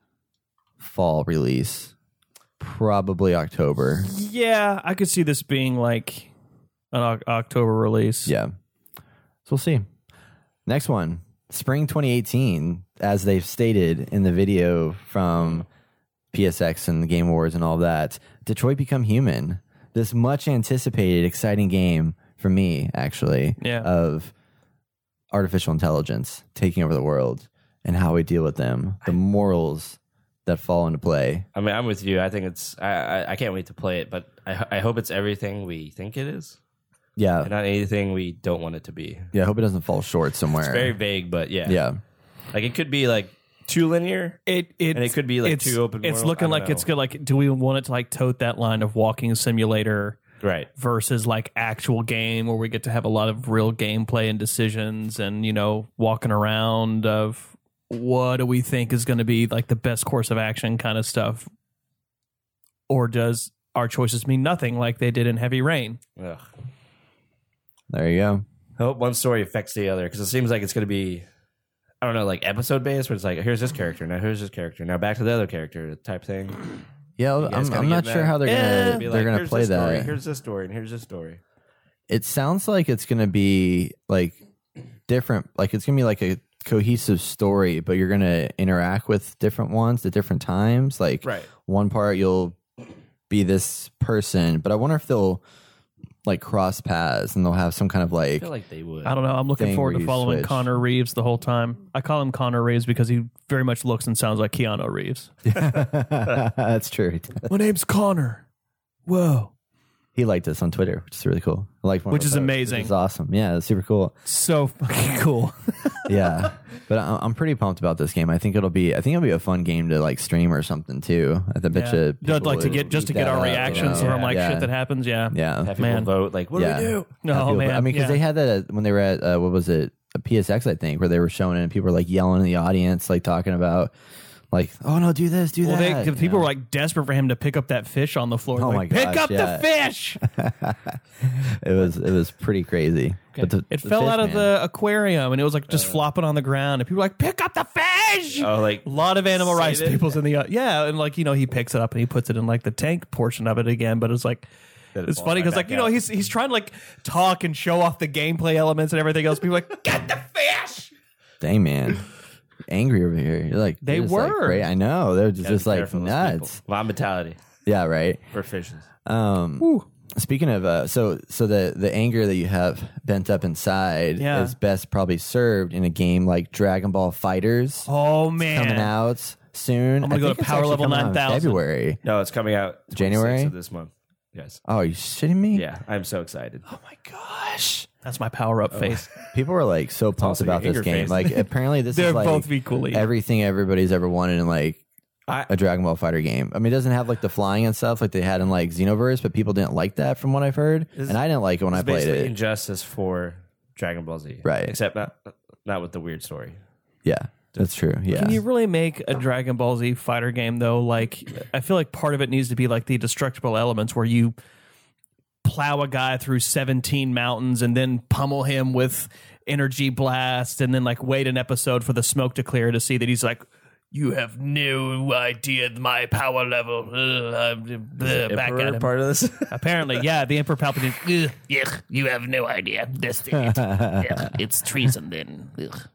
fall release, probably October. Yeah, I could see this being like an o- October release. Yeah, so we'll see. Next one, spring twenty eighteen, as they've stated in the video from P S X and the Game Awards and all that, Detroit Become Human. This much anticipated, exciting game for me, actually, Yeah. of artificial intelligence taking over the world and how we deal with them, the morals that fall into play. I mean, I'm with you. I think it's. I I, I can't wait to play it, but I I hope it's everything we think it is, Yeah, and not anything we don't want it to be. yeah. I hope it doesn't fall short somewhere. It's very vague, but yeah, yeah. Like it could be like too linear. It, it And it could be, like, it's, too open It's world. looking I don't like it's know. good. Like, do we want it to like tote that line of walking simulator Right. versus like actual game where we get to have a lot of real gameplay and decisions and, you know, walking around of what do we think is going to be like the best course of action kind of stuff? Or does our choices mean nothing like they did in Heavy Rain? Ugh. There you go. I hope one story affects the other because it seems like it's going to be, I don't know, like episode based, where it's like, here's this character, now here's this character, now back to the other character type thing. Yeah, guys I'm, kinda I'm not get sure that? how they're Yeah, gonna be they're like, gonna here's play this story, that. Here's this story, and here's this story. It sounds like it's gonna be like different. Like it's gonna be like a cohesive story, but you're gonna interact with different ones at different times. Like Right. one part you'll be this person, but I wonder if they'll like cross paths and they'll have some kind of I like feel like they would. I don't know. I'm looking Thing forward where to you following switch. Connor Reeves the whole time. I call him Connor Reeves because he very much looks and sounds like Keanu Reeves. That's true. My name's Connor. Whoa. He liked us on Twitter, which is really cool. I like Which is amazing. It's awesome. Yeah, it's super cool. So fucking cool. Yeah, but I- I'm pretty pumped about this game. I think it'll be. I think it'll be a fun game to like stream or something too. I bet Yeah. you. I'd like to people get would just to eat get that our up, you reactions know? from like yeah. shit that happens. Yeah. Yeah, Have people Man. vote like, what yeah. do we do? No, Have people- man. I mean, because yeah. they had that at, when they were at uh, what was it, a P S X, I think, where they were showing it and people were like yelling in the audience, like talking about, like, oh no, do this, do Well, that. they, you people know? were like desperate for him to pick up that fish on the floor. Oh like, my pick gosh, up yeah. the fish. it was it was pretty crazy. But the, It the fell fish, out of man. the aquarium and it was like just flopping on the ground. And people were like, pick up the fish. Oh, like A lot of animal Save rights it? people's in the uh, yeah, and like you know he picks it up and he puts it in like the tank portion of it again. But it's like Then it it's falls funny right because like back you know out. he's he's trying to like talk and show off the gameplay elements and everything else. People are like get the fish. Dang, man, angry over here. You're like They you're just, like, were. cra- I know they're just, gotta just be like careful of those people. nuts. Mob mentality Yeah, right. for fishes. Um, speaking of, uh, so so the the anger that you have bent up inside Yeah. is best probably served in a game like Dragon Ball Fighters Oh man, coming out soon. I'm gonna I go think to it's Power actually Level coming out in nine thousand. February. No, it's coming out January? twenty-sixth of this month. Yes. Oh, are you shitting me? Yeah, I'm so excited. Oh my gosh. that's my power up face. People were like so pumped also about your this anger game. face. Like apparently this They're is like both equally. everything everybody's ever wanted in like I, a Dragon Ball Fighter game. I mean, it doesn't have like the flying and stuff like they had in like Xenoverse, but people didn't like that from what I've heard, This- and I didn't like it when I it's played basically it. injustice for Dragon Ball Z, Right. Except not not with the weird story. Yeah, that's true. Yeah, Can you really make a Dragon Ball Z fighter game though? Like, I feel like part of it needs to be like the destructible elements where you plow a guy through seventeen mountains and then pummel him with energy blast and then like wait an episode for the smoke to clear to see that he's like, you have no idea my power level. Uh, uh, back Emperor at him. part of this. Apparently, yeah, the Emperor Palpatine. Ugh, yuck, you have no idea. This thing, it. Yuck, it's treason then. Ugh.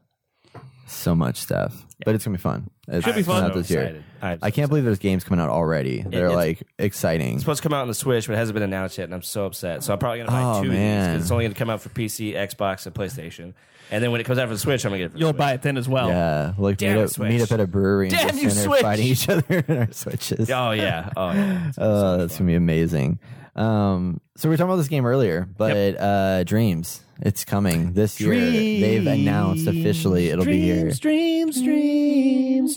so much stuff, but it's gonna be fun. It Should be fun. Out this So year. excited. I'm I can't believe there's games coming out already. They're it's- like exciting. It's supposed to come out on the Switch, but it hasn't been announced yet, and I'm so upset. So I'm probably gonna buy Oh, two of these man. because it's only gonna come out for P C, Xbox, and PlayStation. And then when it comes out for the Switch, I'm gonna get it. For the You'll Switch. buy it then as well. Yeah, like Damn meet it, up, Switch. meet up at a brewery and Damn just you, stand there Switch. fighting each other in our switches. Oh yeah, oh yeah. It's Oh, so that's fun. gonna be amazing. Um, so we were talking about this game earlier, but uh, Dreams, it's coming this year. They've announced officially it'll be here. Dreams, dreams,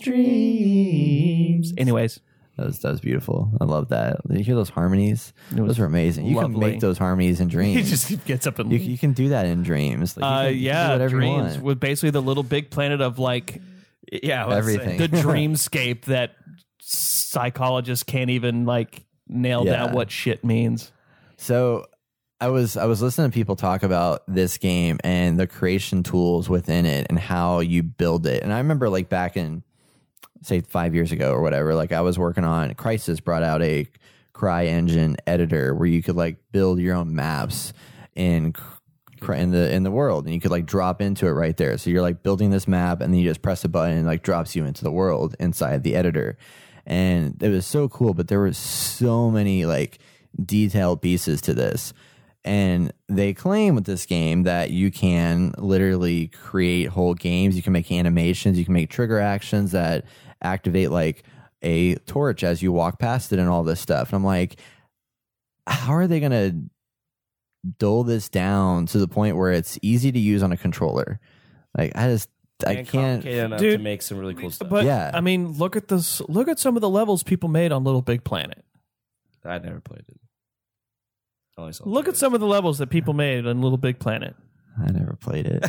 dreams. Anyways, That was, that was beautiful. I love that. You hear those harmonies? Those are amazing. You can lovely. make those harmonies in he Dreams. just gets up and you, you can do that in Dreams. Like, you uh, can- you can do yeah, whatever you dreams want. with basically the little big planet of like Yeah, I was Everything. saying. the dreamscape that psychologists can't even like nail Yeah. down what shit means. So I was I was listening to people talk about this game and the creation tools within it and how you build it. And I remember like back in say five years ago or whatever, like I was working on Crysis brought out a CryEngine editor where you could like build your own maps in Cry- in the in the world and you could like drop into it right there. So you're like building this map and then you just press a button and it like drops you into the world inside the editor. and it was so cool. But there were so many like detailed pieces to this. And they claim with this game that you can literally create whole games. You can make animations. You can make trigger actions that activate like a torch as you walk past it and all this stuff. And I'm like, how are they going to dull this down to the point where it's easy to use on a controller? Like, I just, I And can't. complicated enough Dude, to make some really cool stuff. But Yeah. I mean, look at this. Look at some of the levels people made on Little Big Planet. I never played it. Only saw Look at trailers. some of the levels that people made on Little Big Planet. I never played it.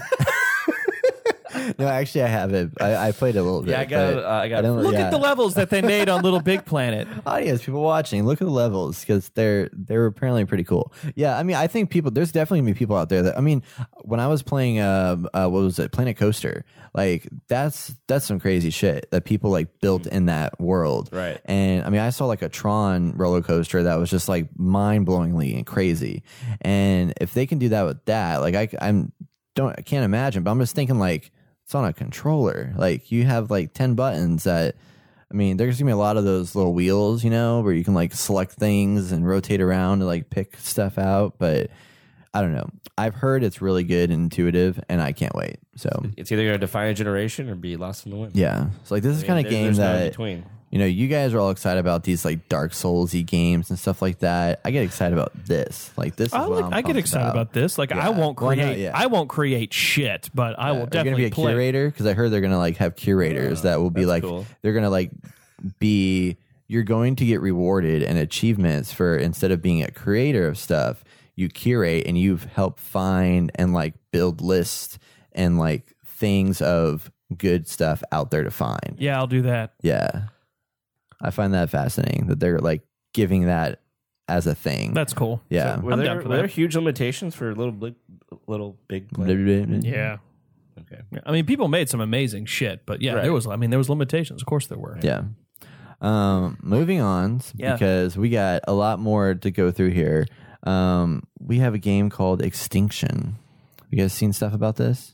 No, actually, I have it. I, I played it a little bit. Yeah, I got. but Uh, I got. don't- Look yeah. at the levels that they made on Little Big Planet. Audience, people watching, look at the levels because they're they're apparently pretty cool. Yeah, I mean, I think people. There's definitely gonna be people out there that. I mean, when I was playing, uh, uh what was it, Planet Coaster? Like that's that's some crazy shit that people like built in that world. Right. And I mean, I saw like a Tron roller coaster that was just like mind blowingly and crazy. And if they can do that with that, like I, I'm don't I can't imagine. But I'm just thinking like. It's on a controller. Like you have like ten buttons that, I mean, there's gonna be a lot of those little wheels, you know, where you can like select things and rotate around to like pick stuff out. But I don't know. I've heard it's really good and intuitive, and I can't wait. So It's either going to define a generation or be lost in the wind. yeah, so like this is I mean, kind of there- game there's no in that between. you know you guys are all excited about these like Dark Souls-y games and stuff like that. I get excited about this. Like this. Is I what like. I'm I get pumped excited about, this. Like I Yeah. won't Why not? create. Yeah. I won't create shit, but I will Are you definitely gonna be a play. curator? Because I heard they're gonna like have curators that will be that's like cool. they're gonna like be you're going to get rewarded and achievements for instead of being a creator of stuff, you curate and you've helped find and like build lists and like things of good stuff out there to find. Yeah, I'll do that. Yeah, I find that fascinating that they're like giving that as a thing. That's cool. yeah. Were I'm there, down for were there that. huge limitations for little big, little big? Planet? Yeah. Okay. I mean, people made some amazing shit, but yeah, Right. there was. I mean, there was limitations. Of course, there were. Yeah. Um, moving on Yeah. because we got a lot more to go through here. Um, we have a game called Extinction. You guys seen stuff about this?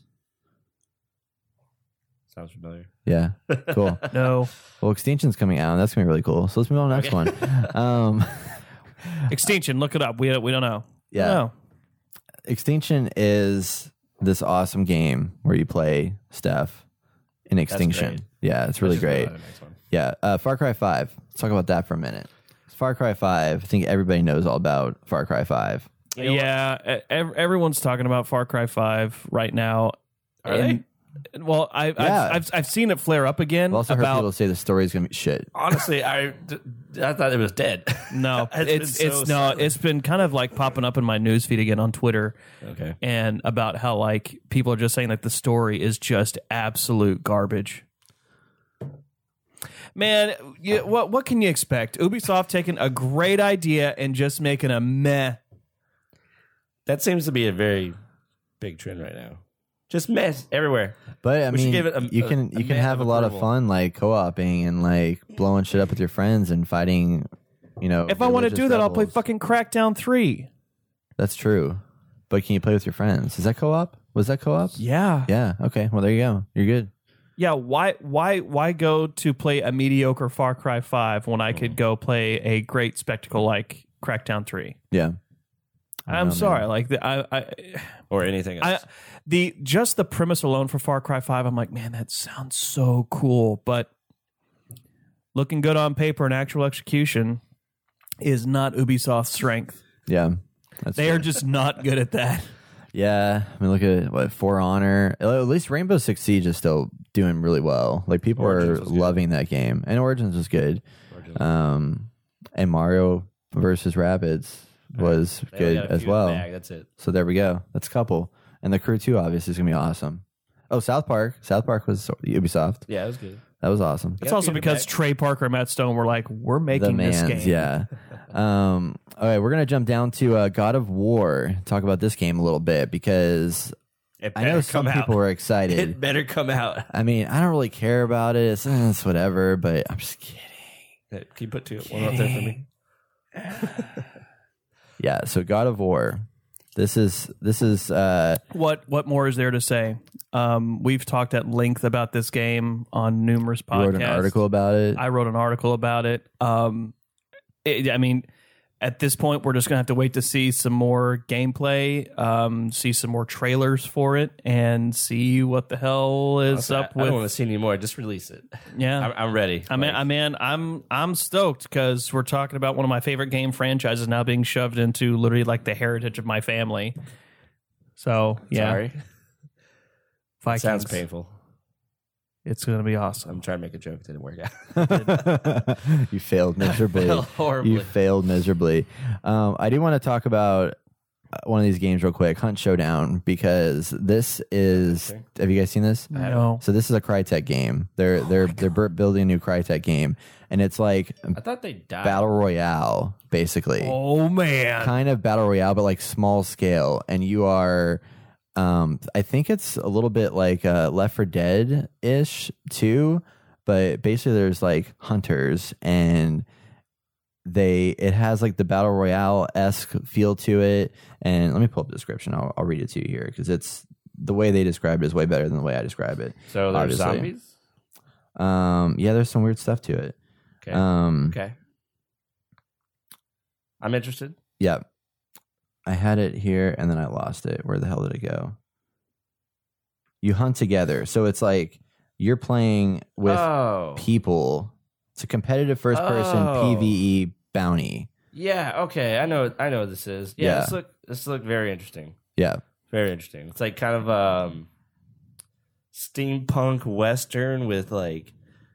Sounds familiar. Yeah. Cool. No. Well, Extinction's coming out, and that's gonna be really cool. So let's move on to the next one. Um, Extinction. Look it up. We we don't know. Yeah. No. Extinction is this awesome game where you play stuff in Extinction. great. Yeah, it's really Let's just great. go on to the next one. Yeah, uh, Far Cry five. Let's talk about that for a minute. Far Cry five. I think everybody knows all about Far Cry five. You know what? Yeah, e- ev- everyone's talking about Far Cry five right now. Are And- Well, I, Yeah. I've, I've I've seen it flare up again. I've also heard about people say the story's gonna be shit. Honestly, I, I thought it was dead. no, It's it's been it's so no, silent. it's been kind of like popping up in my newsfeed again on Twitter, Okay. and about how like people are just saying like the story is just absolute garbage. Man, you, what what can you expect? Ubisoft taking a great idea and just making a meh. That seems to be a very big trend right now. Just mess everywhere. But I We should mean, give it a- you a- can a you can man have a of lot of approval. fun like co-oping and like blowing shit up with your friends and fighting. You know, If I want to religious do that, I'll play rebels. fucking Crackdown three. That's true. But can you play with your friends? Is that co-op? Was that co-op? Yeah. Yeah. Okay. Well, there you go. You're good. Yeah, why why why go to play a mediocre Far Cry five when I could go play a great spectacle like Crackdown three? Yeah. I'm know, sorry, like the, I, I, Or anything I, else. the just the premise alone for Far Cry five, I'm like, man, that sounds so cool, but looking good on paper and actual execution is not Ubisoft's strength. Yeah. That's They true. are just not good at that. Yeah, I mean, look at what For Honor. At least Rainbow Six Siege is still doing really well. Like people Origins are was good. loving that game, and Origins was good. Origins. Um, and Mario versus Rabbids was They only good got a as few in the well. bag, That's it. So there we go. That's a couple, and the Crew Two obviously is gonna be awesome. Oh, South Park. South Park was Ubisoft. Yeah, it was good. That was awesome. It's Yeah, also few in the because bag. Trey Parker and Matt Stone were like, we're The making this mans, game. yeah. Um, all right, we're gonna jump down to uh, God of War. Talk about this game a little bit because It I know better some come out. people were excited. It better come out. I mean, I don't really care about it. It's, eh, it's whatever, but I'm just kidding. Can you put two, one up there for me? Yeah, so God of War. This is this is uh, What what more is there to say? Um, we've talked at length about this game on numerous podcasts. you wrote an article about it. I wrote an article about it. Um, it I mean, at this point, we're just gonna have to wait to see some more gameplay, um, see some more trailers for it, and see what the hell is Honestly, up I, I with. don't want to see anymore. Just release it. Yeah, I'm, I'm ready. I mean, Like, I mean, I'm I'm stoked because we're talking about one of my favorite game franchises now being shoved into literally like the heritage of my family. So yeah, sorry. Vikings. Sounds painful. It's gonna be awesome. I'm trying to make a joke. It didn't work out. You failed miserably. failed horribly. You failed miserably. Um, I do want to talk about uh, one of these games real quick, Hunt Showdown, because this is. Have you guys seen this? No, So this is a Crytek game. They're Oh they're they're bur- building a new Crytek game, and it's like I thought they died. battle royale, basically. oh man, Kind of battle royale, but like small scale, and you are. Um, I think it's a little bit like uh, Left four Dead ish too, but basically there's like hunters, and they it has like the battle royale esque feel to it. And let me pull up the description. I'll, I'll read it to you here because it's the way they describe it is way better than the way I describe it. So there's obviously. zombies. Um, yeah, there's some weird stuff to it. Okay. Um, okay. I'm interested. yeah. I had it here and then I lost it. Where the hell did it go? You hunt together. So it's like you're playing with oh. people. It's a competitive first person Oh. PvE bounty. Yeah. Okay. I know. I know what this is. Yeah. Yeah. This look. This look very interesting. Yeah. Very interesting. It's like kind of um, steampunk western with like.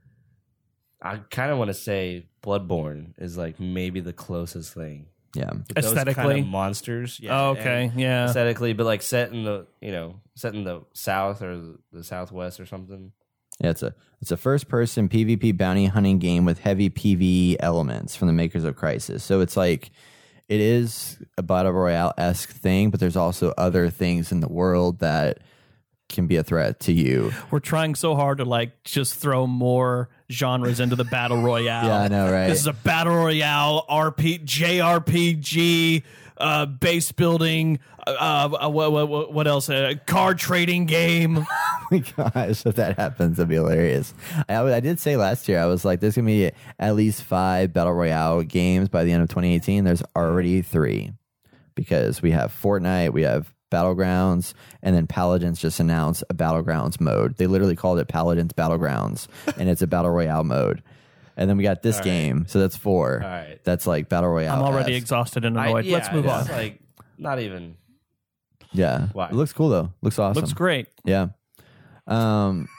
I kind of want to say Bloodborne is like maybe the closest thing. Yeah. With those Aesthetically? kind of monsters. Yeah. oh, okay, and yeah. Aesthetically, but like set in the you know set in the south or the southwest or something. Yeah, it's a it's a first person PvP bounty hunting game with heavy PvE elements from the makers of Crysis. So it's like it is a battle royale esque thing, but there's also other things in the world that can be a threat to you. We're trying so hard to like just throw more genres into the battle royale. Yeah, I know, right? This is a battle royale R P J R P G uh, base building. Uh, uh, what, what, what else? A card trading game. Oh my gosh, if that happens, that'd be hilarious. I, I did say last year, I was like, there's going to be at least five Battle Royale games by the end of twenty eighteen. There's already three because we have Fortnite, we have Battlegrounds, and then Paladins just announced a Battlegrounds mode. They literally called it Paladins Battlegrounds, and it's a Battle Royale mode. And then we got this All right. game, so that's four. All right. That's like Battle Royale. I'm already exhausted and I- annoyed. yeah, Let's move on. it's Like not even. Yeah. Why? It looks cool, though. Looks awesome. Looks great. Yeah. Um.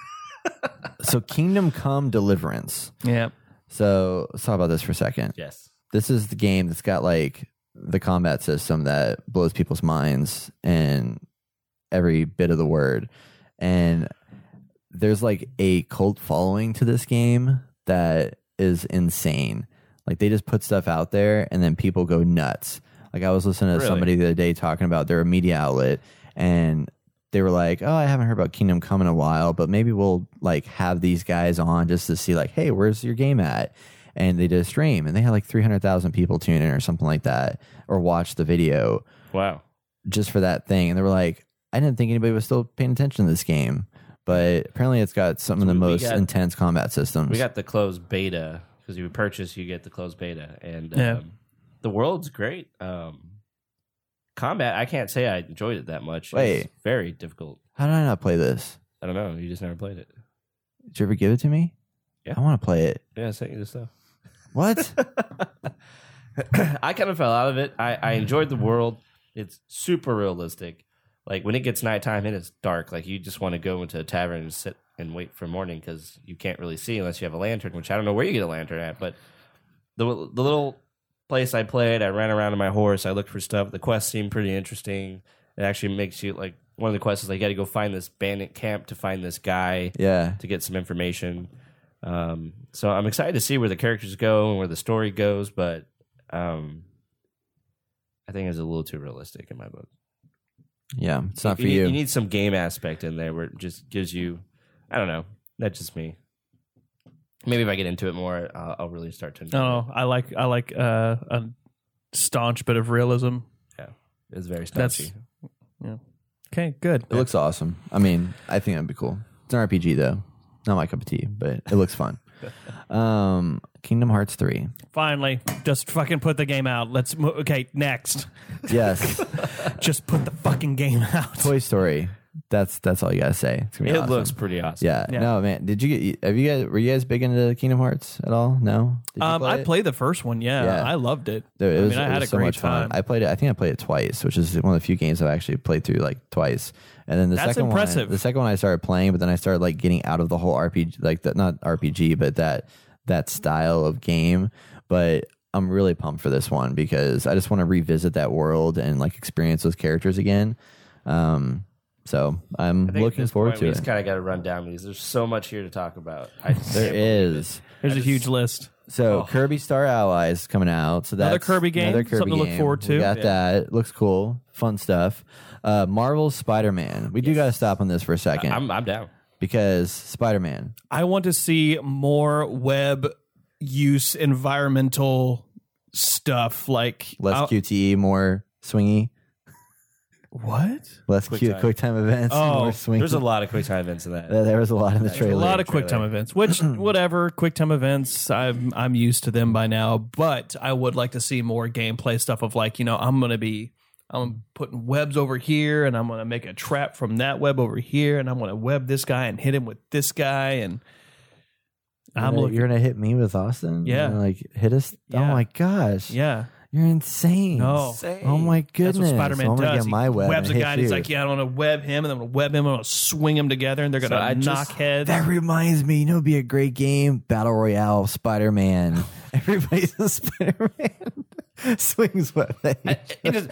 So Kingdom Come Deliverance. Yeah. So let's talk about this for a second. Yes. This is the game that's got like the combat system that blows people's minds in every bit of the word. And there's like a cult following to this game that is insane. Like they just put stuff out there and then people go nuts. Like I was listening to Really? somebody the other day talking about their media outlet and they were like, oh, I haven't heard about Kingdom Come in a while, but maybe we'll like have these guys on just to see like, hey, where's your game at? And they did a stream and they had like three hundred thousand people tune in or something like that or watch the video Wow. just for that thing. And they were like, I didn't think anybody was still paying attention to this game. But apparently it's got some of the we most got- intense combat systems. We got the closed beta because you purchase, you get the closed beta, and Yeah. um, the world's great. Um, combat, I can't say I enjoyed it that much. Wait. It's very difficult. How did I not play this? I don't know. You just never played it. Did you ever give it to me? Yeah. I want to play it. Yeah, I sent you the stuff. What? I kind of fell out of it. I, I enjoyed the world. It's super realistic. Like when it gets nighttime and it's dark, like you just want to go into a tavern and sit and wait for morning because you can't really see unless you have a lantern, which I don't know where you get a lantern at. But the the little place I played, I ran around on my horse. I looked for stuff. The quest seemed pretty interesting. It actually makes you like one of the quests is like you got to go find this bandit camp to find this guy Yeah. to get some information. Um, so I'm excited to see where the characters go and where the story goes, but um, I think it's a little too realistic in my book. Yeah. It's not for you, you. Need, you need some game aspect in there where it just gives you, I don't know, that's just me. Maybe if I get into it more, I'll, I'll really start to enjoy Oh, I like I like uh, a staunch bit of realism. it. Yeah. It was very That's staunchy. yeah. Okay, good. It looks awesome. I mean, I think that'd be cool. It's an R P G though, not my cup of tea, but it looks fun. um, Kingdom Hearts three. Finally, just fucking put the game out. Let's mo- okay, next. Yes, Just put the fucking game out. Toy Story. That's that's all you gotta say. It's gonna It be awesome. looks pretty awesome. Yeah. Yeah. No, man. Did you get? Have you guys? Were you guys big into Kingdom Hearts at all? No. Did you Um, play I it? played the first one. Yeah, Yeah. I loved it. Dude, it was, I mean, I it had was a so great much time. fun. I played it. I think I played it twice, which is one of the few games I've actually played through like twice. And then the That's second impressive. one, the second one I started playing, but then I started like getting out of the whole R P G, like that, not R P G, but that that style of game. But I'm really pumped for this one because I just want to revisit that world and like experience those characters again. Um, so I'm I think at looking this forward point, to we it. just kind of got to run down because there's so much here to talk about. I just There can't believe it. is. There's I a just- huge list. So Kirby Star Allies coming out. So that's Another Kirby game, Another Kirby something to look game. forward to. We got Yeah. that. Looks cool. Fun stuff. Uh, Marvel's Spider-Man. We do got to stop on this for a second I'm, I'm down. because Spider-Man. I want to see more web use environmental stuff like Less I'll- Q T E, more swingy. What? Less Quick Q- time. quick time events. Oh, more swingy. There's a lot of quick time events in that. Uh, there was a lot in the There's a trailer. A lot of trailer. quick time events, which whatever quick time events, I'm I'm used to them by now. But I would like to see more gameplay stuff of like, you know, I'm gonna be I'm putting webs over here, and I'm gonna make a trap from that web over here, and I'm gonna web this guy and hit him with this guy, and You're I'm gonna, looking. you're gonna hit me with Austin. Yeah. You're gonna, like hit us. Oh Yeah. my gosh. Yeah, You're insane. No. Oh my that's goodness. what Spider-Man So I'm gonna does. get my he web webs a and guy, hit and he's you. like, "Yeah, I'm gonna web him, and I'm gonna web him, I'm gonna swing him together, and they're gonna So I knock just- heads." That reminds me, you know, it'd be a great game, Battle Royale, Spider Man. Everybody's a Spider Man. Swings weapon. It just,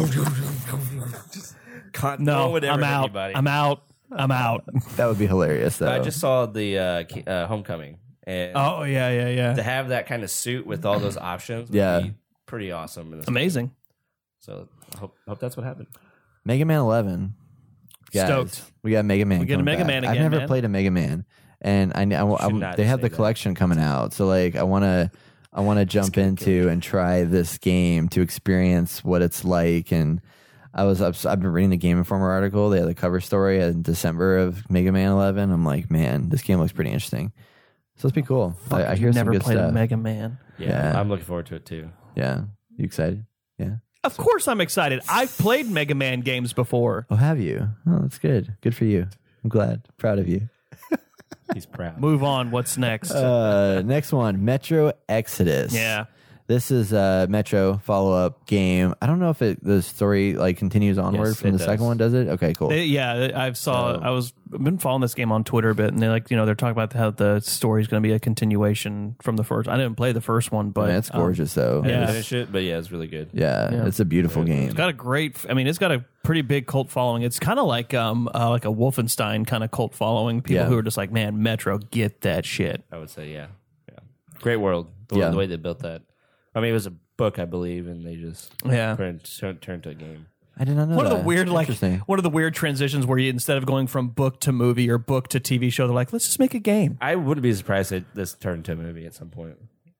just can't no, would ever I'm hit out. anybody. I'm out. I'm out. That would be hilarious, though. I just saw the uh, Ki- uh, Homecoming, and Oh yeah, yeah, yeah. to have that kind of suit with all those options, would Yeah. be pretty awesome. In this Amazing. game. So I hope, hope that's what happened. Mega Man eleven. Guys, Stoked. We got Mega Man. We get a coming Mega back. Man I've again, never man. played a Mega Man, and I, I, I, Should not they have the say that. collection coming out. So like, I want to, I want to jump into and try this game to experience what it's like. And I was, I've, I've been reading the Game Informer article. They had the cover story in December of Mega Man eleven. I'm like, man, this game looks pretty interesting. So it's be cool. I, I hear some never good played stuff. a Mega Man. Yeah, Yeah. I'm looking forward to it too. Yeah, you excited? Yeah. Of course, I'm excited. I've played Mega Man games before. Oh, have you? Oh, that's good. Good for you. I'm glad. Proud of you. He's proud. Move on. What's next? Uh, next one, Metro Exodus. yeah. This is a Metro follow-up game. I don't know if it the story like continues onward Yes, from it the does. second one. Does it? Okay, cool. They- yeah, I've saw. So- I was I've been following this game on Twitter a bit, and they like you know they're talking about how the story is going to be a continuation from the first. I didn't play the first one, but Man, it's um, gorgeous though. I Yeah. didn't finish it, but yeah, it's really good. Yeah, Yeah. it's a beautiful game. it's got a great. I mean, it's got a pretty big cult following. It's kind of like um uh, like a Wolfenstein kind of cult following. People Yeah. who are just like, man, Metro, get that shit. I would say, yeah, yeah. Great world. The, Yeah. the way they built that. I mean, it was a book, I believe, and they just Yeah. turned, turned, turned to a game. I did not know One of that. the weird, like, Interesting. one of the weird transitions where you instead of going from book to movie or book to T V show, they're like, let's just make a game. I wouldn't be surprised if this turned to a movie at some point.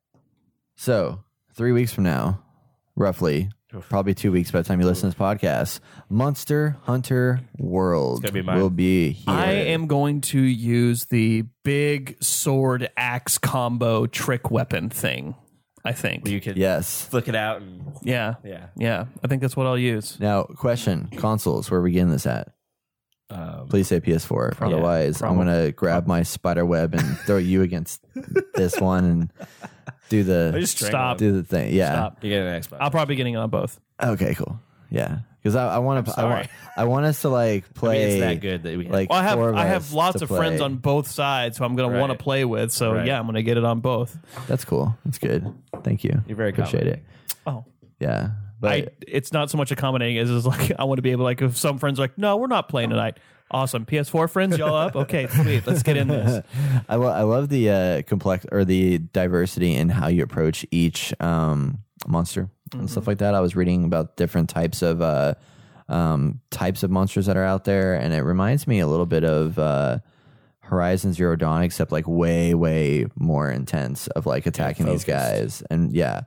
So three weeks from now, roughly, probably two weeks by the time you listen to this podcast, Monster Hunter World It's gonna be mine. will be here. I am going to use the big sword axe combo trick weapon thing. I think. You could Yes. flick it out and Yeah. yeah. Yeah. I think that's what I'll use. Now, question: consoles? Where are we getting this at? Um, Please say P S four. Otherwise, I'm probably. gonna grab my spider web and throw you against this one and do the just Stop. do the thing. Yeah. Stop. You get an Xbox. I'll probably be getting it on both. Okay. Cool. Yeah. Because I, I want to. I sorry. want. I want us to like I mean, play. it's that good that we Like Well, I have four of I us have lots to of friends play. on both sides, so I'm going to want to Right. play with. So Right. yeah, I'm going to get it on both. That's cool. That's good. Thank you. You're very appreciate it. Oh, Yeah. But I it's not so much accommodating as is like I want to be able like if some friends are like, no, we're not playing tonight. Awesome, P S four friends, y'all up? Okay, sweet. Let's get in this. I, lo- I love the uh, complex or the diversity in how you approach each um, monster and stuff like that. I was reading about different types of uh, um, types of monsters that are out there, and it reminds me a little bit of uh, Horizon Zero Dawn, except like way, way more intense of like attacking these focused. guys. And yeah,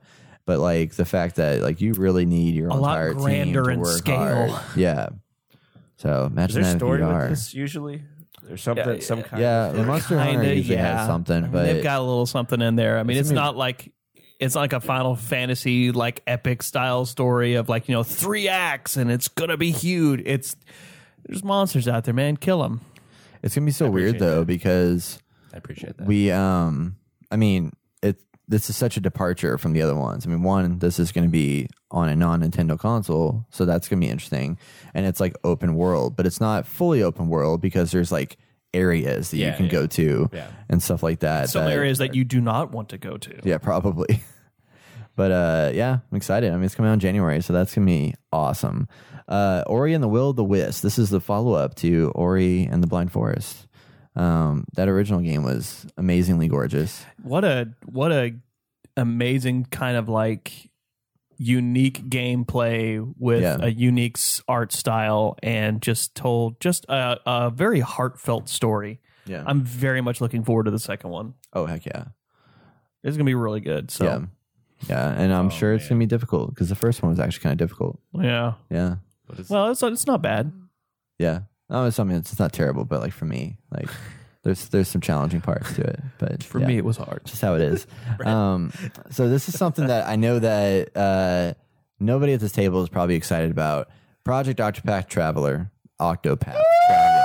but like the fact that like you really need your A own lot entire team grander to in work scale. hard. Yeah. So Is imagine there that in story V with R. this usually? There's something, Yeah, some kind Yeah, of the Monster Hunter Kinda, usually yeah. has something, I mean, but they've got a little something in there. I mean, It's it's gonna be- not like it's not like a Final Fantasy like epic style story of like you know three acts and it's gonna be huge. It's there's monsters out there, man. Kill them. it's gonna be so weird appreciate though that. because I appreciate that. we um I mean it this is such a departure from the other ones. I mean, one, this is going to be on a non-Nintendo console, so that's going to be interesting, and it's like open world, but it's not fully open world because there's like areas that Yeah, you can yeah. go to Yeah. and stuff like that. Some that- areas that you do not want to go to. yeah, probably. But uh, yeah, I'm excited. I mean, it's coming out in January, so that's gonna be awesome. Uh, Ori and the Will of the Wisp. This is the follow up to Ori and the Blind Forest. Um, that original game was amazingly gorgeous. What a what a amazing kind of like unique gameplay with Yeah. a unique s- art style and just told just a, a very heartfelt story. Yeah. I'm very much looking forward to the second one. oh heck yeah. It's gonna be really good. So Yeah. Yeah, and I'm Oh, sure it's man. gonna be difficult because the first one was actually kind of difficult. yeah. Yeah. What is- Well, it's it's not bad. Yeah. No, it's something. It's not terrible, but like for me, like there's there's some challenging parts to it. But For yeah. me, it was hard. just how it is. um, so this is something that I know that uh, nobody at this table is probably excited about. Project Octopath Traveler, Octopath Traveler.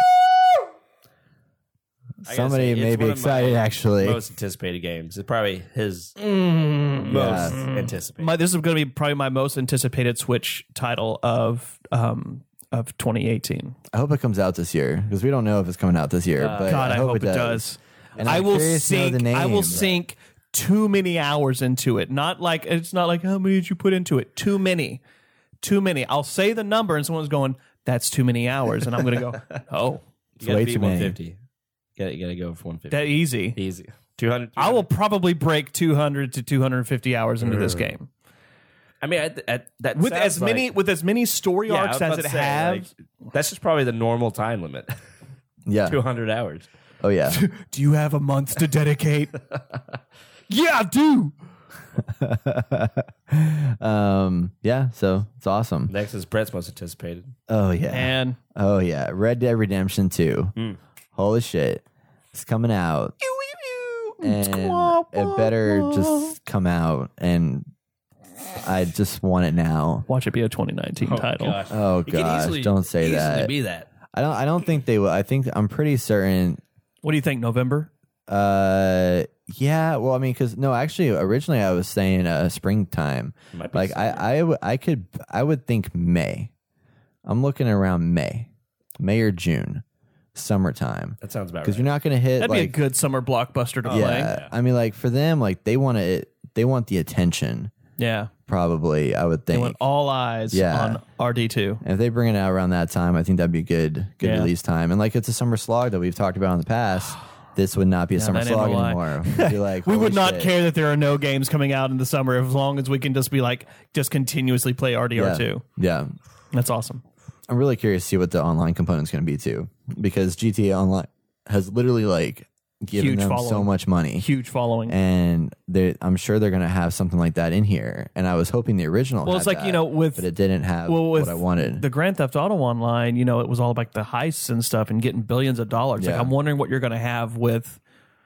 I gotta Somebody say, it's may be one of my excited, actually. most anticipated games. It's probably his most Yeah. anticipated. My, this is going to be probably my most anticipated Switch title of um of twenty eighteen. I hope it comes out this year because we don't know if it's coming out this year. but God, I, hope, it does. does. And I I'm will curious to know sink. the I will name. sink too many hours into it. Not like it's not like how many did you put into it? Too many, too many. I'll say the number, and someone's going, "That's too many hours," and I'm going to go, "Oh, you gotta way beat too many. one fifty. You gotta, you gotta go for one fifty. that easy." Easy. two hundred. I will probably break two hundred to two hundred fifty hours into this game I mean, at, at, that with sounds as many like- with as many story Yeah, I arcs was as about it to say, has. like, that's just probably the normal time limit. Yeah. two hundred hours. Oh yeah. Do you have a month to dedicate? Yeah, I do. um. Yeah. So it's awesome. Next is Brett's most anticipated. Oh yeah. And Oh yeah. Red Dead Redemption two. Mm. Holy shit. It's coming out. And it better just come out, and I just want it now. watch it be a twenty nineteen title. gosh. Oh It could gosh, easily- don't say easily that. be that. I don't I don't think they will. I think I'm pretty certain What do you think? November? uh yeah, well I mean cuz no, actually originally I was saying uh springtime. Might be Like I I w- I could I would think May. I'm looking around May. May or June. Summertime. That sounds about right. Cuz you're not going to hit That'd like be a good summer blockbuster to yeah, play. I mean like for them like they want it they want the attention Yeah. probably, I would They think. want all eyes Yeah. on R D two. And if they bring it out around that time, I think that'd be good, good Yeah. release time. And like it's a summer slog that we've talked about in the past. This would not be a summer that ain't slog a lie. anymore. We'd be like, We holy would not shit. care that there are no games coming out in the summer as long as we can just be like, just continuously play R D R two. Yeah. yeah, That's awesome. I'm really curious to see what the online component's going to be too, because G T A Online has literally like given Huge them so following. much money. Huge following. And they, I'm sure they're going to have something like that in here. And I was hoping the original. Well, had it's like, that, you know, with- but it didn't have well, with what I wanted. the Grand Theft Auto Online, you know, it was all about the heists and stuff and getting billions of dollars. Like, Yeah. I'm wondering what you're going to have with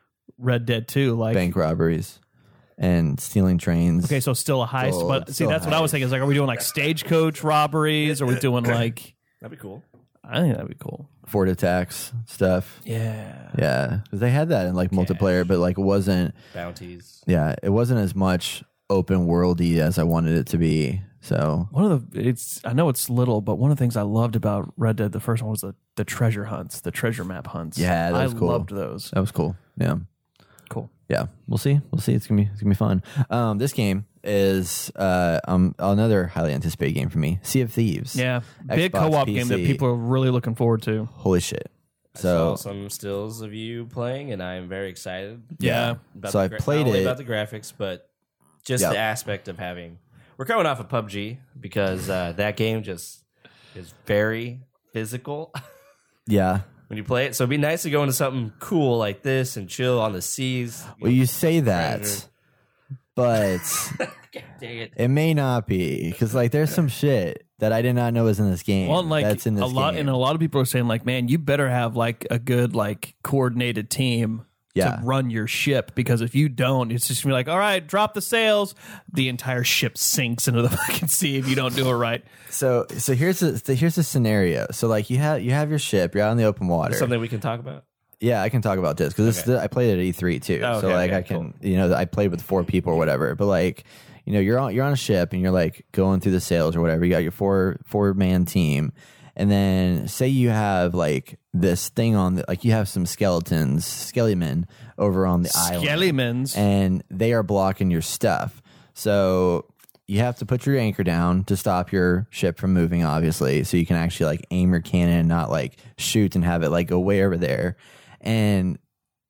Red Dead two. Like, Bank robberies and stealing trains. okay, so still a heist, Still- but see, still that's what I was heist. thinking. Is like, are we doing like stagecoach robberies? Are we doing like? That'd be cool. I think that'd be cool. Ford attacks stuff. Yeah. Yeah, because they had that in like multiplayer, but like it wasn't. Bounties. Yeah, it wasn't as much open worldy as I wanted it to be. So One of the it's I know it's little, but one of the things I loved about Red Dead, the first one, was the, the treasure hunts, the treasure map hunts. Yeah, that was I cool. loved those. that was cool. Yeah, Cool. yeah. We'll see. We'll see. It's gonna be. It's gonna be fun. Um, this game is uh um another highly anticipated game for me. Sea of Thieves. Yeah, big Xbox, co-op P C. game that people are really looking forward to. Holy shit. I So saw some stills of you playing, and I am very excited. Yeah. About So the I gra- played not only it. about the graphics, but just Yep. the aspect of having. We're coming off of P U B G because uh, that game just is very physical yeah. when you play it. So it'd be nice to go into something cool like this and chill on the seas. Well, you say that, Treasure. but Dang it. it may not be because like there's some shit that I did not know was in this game. Well, and, like that's in this a lot, game. and a lot of people are saying, like, man, you better have like a good, like, coordinated team Yeah. to run your ship, because if you don't, it's just gonna be like, all right, drop the sails. The entire ship sinks into the fucking sea if you don't do it right. So so here's a so here's a scenario. So like you have you have your ship, you're out in the open water. Something we can talk about. Yeah, I can talk about this because Okay. I played it at E three too. Oh, so okay, like okay, I can, you know, I played with four people or whatever. But like, you know, you're on you're on a ship and you're like going through the sails or whatever. You got your four four man team, and then say you have like this thing on the, like you have some skeletons, skellymen over on the island, Skellimans. and they are blocking your stuff. So you have to put your anchor down to stop your ship from moving, obviously, so you can actually like aim your cannon and not like shoot and have it like go way over there. And